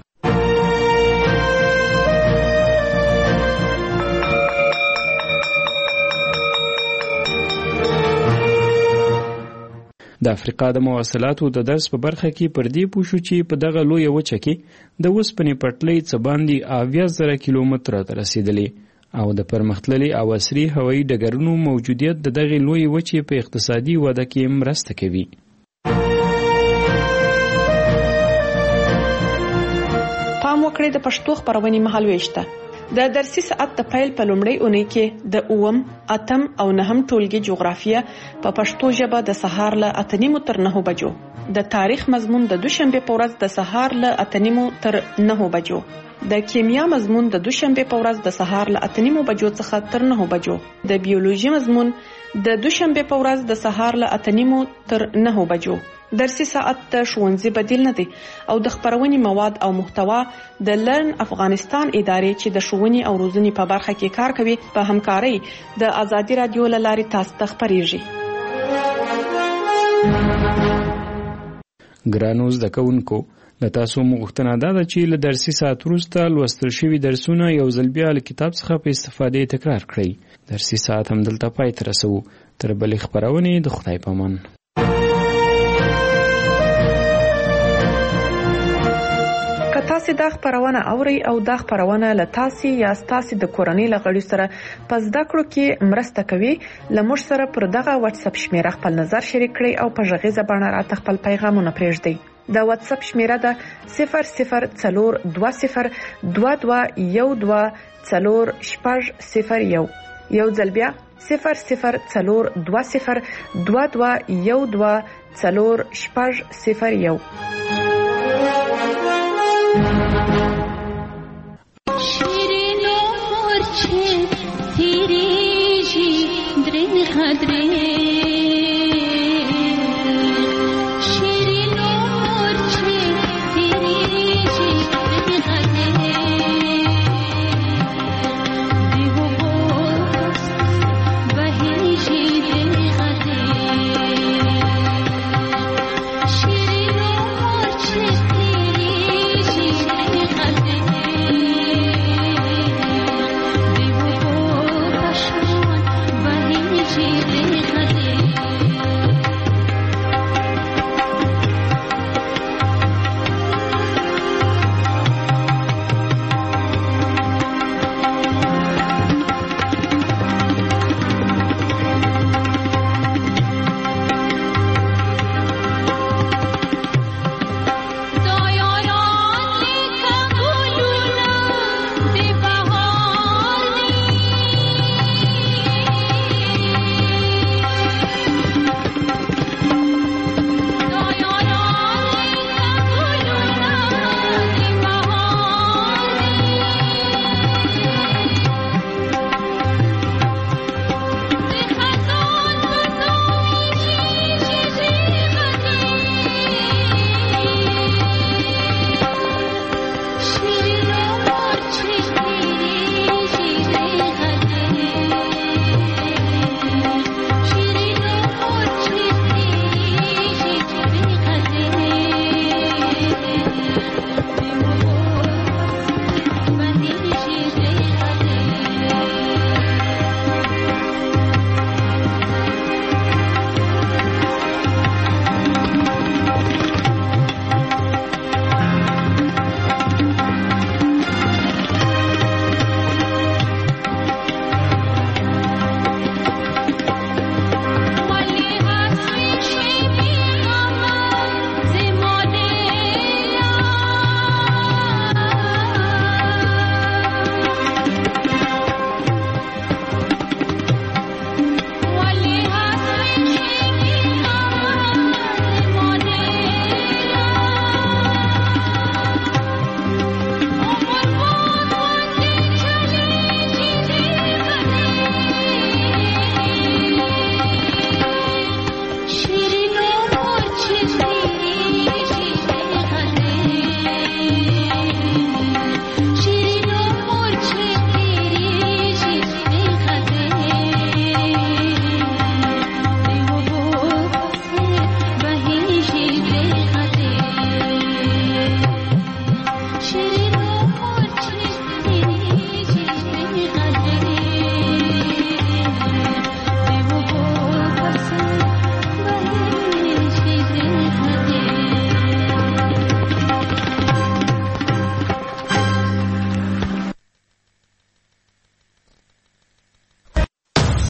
Speaker 9: د افریقا د مواصلاتو د درس په برخه کې پر دې پوه شو چې په دغه لویه وچه کې د اوسپنې پټلۍ څه باندې اویا زره کیلومتره ته رسېدلې او د پرمختللي او عصري هوایي ډګرونو موجودیت د دغې لویې وچې په اقتصادي وده کې مرسته کوي.
Speaker 7: پام وکړئ د پښتو خپرونې مهالوېش ته. د درسي ساعت د پیل په لومړۍ اونۍ کې د اووم، اتم او نهم ټولګي جغرافیه په پښتو ژبه د سهار له اته نیمو تر نهو بجو، د تاریخ مضمون د دوشنبه په ورځ د سهار له اته نیمو تر نهو بجو، د کیمیا مضمون د دوشنبه په ورځ د سهار له اته نیمو بجو څخه تر نهو بجو، د بیولوژي مضمون د دوشنبه په ورځ د سهار له اته نیمو تر نهو بجو. درسي ساعت د ښوونځي بدیل نه دی او د خپرونې مواد او محتوا د لرن افغانستان ادارې چې د ښوونې او روزنې په برخه کې کار کوي په همکارۍ د ازادي رادیو له لارې تاسو ته خپریږي.
Speaker 9: ګرانو زده کوونکو، له تاسو غوښتنه ده چې له درسي ساعت وروسته لوستل شوي درسونه یو ځل بیا له کتاب څخه په استفادې تکرار کړئ. درسي ساعت هم دلته پای ته رسوو. تر بلې خپرونې د خدای په امان.
Speaker 7: که تاسو دا خبرونه اورئ او دا خبرونه له تاسو یا تاسو د کورنۍ له غړي سره په زده کړو کې مرسته کوي، لمر سره پر دغه واتس اپ شمیره خپل نظر شریک کړئ او په ژغیزه باندې راته خپل پیغامونه پرېږدئ. دا واتس اپ شمیره ده صفر صفر څلور دوه صفر دوه دوه یو دوه څلور شپږ صفر یو. یو ځل بیا صفر صفر څلور دوه صفر دوه دوه یو دوه څلور شپږ صفر یو.
Speaker 4: شیرینو مورچه تیریجی درین خدره شیرینو مورچه تیریجی درین خدره دیو بوس بهیجی درین خدره شیرینو مورچه تیریجی درین خدره She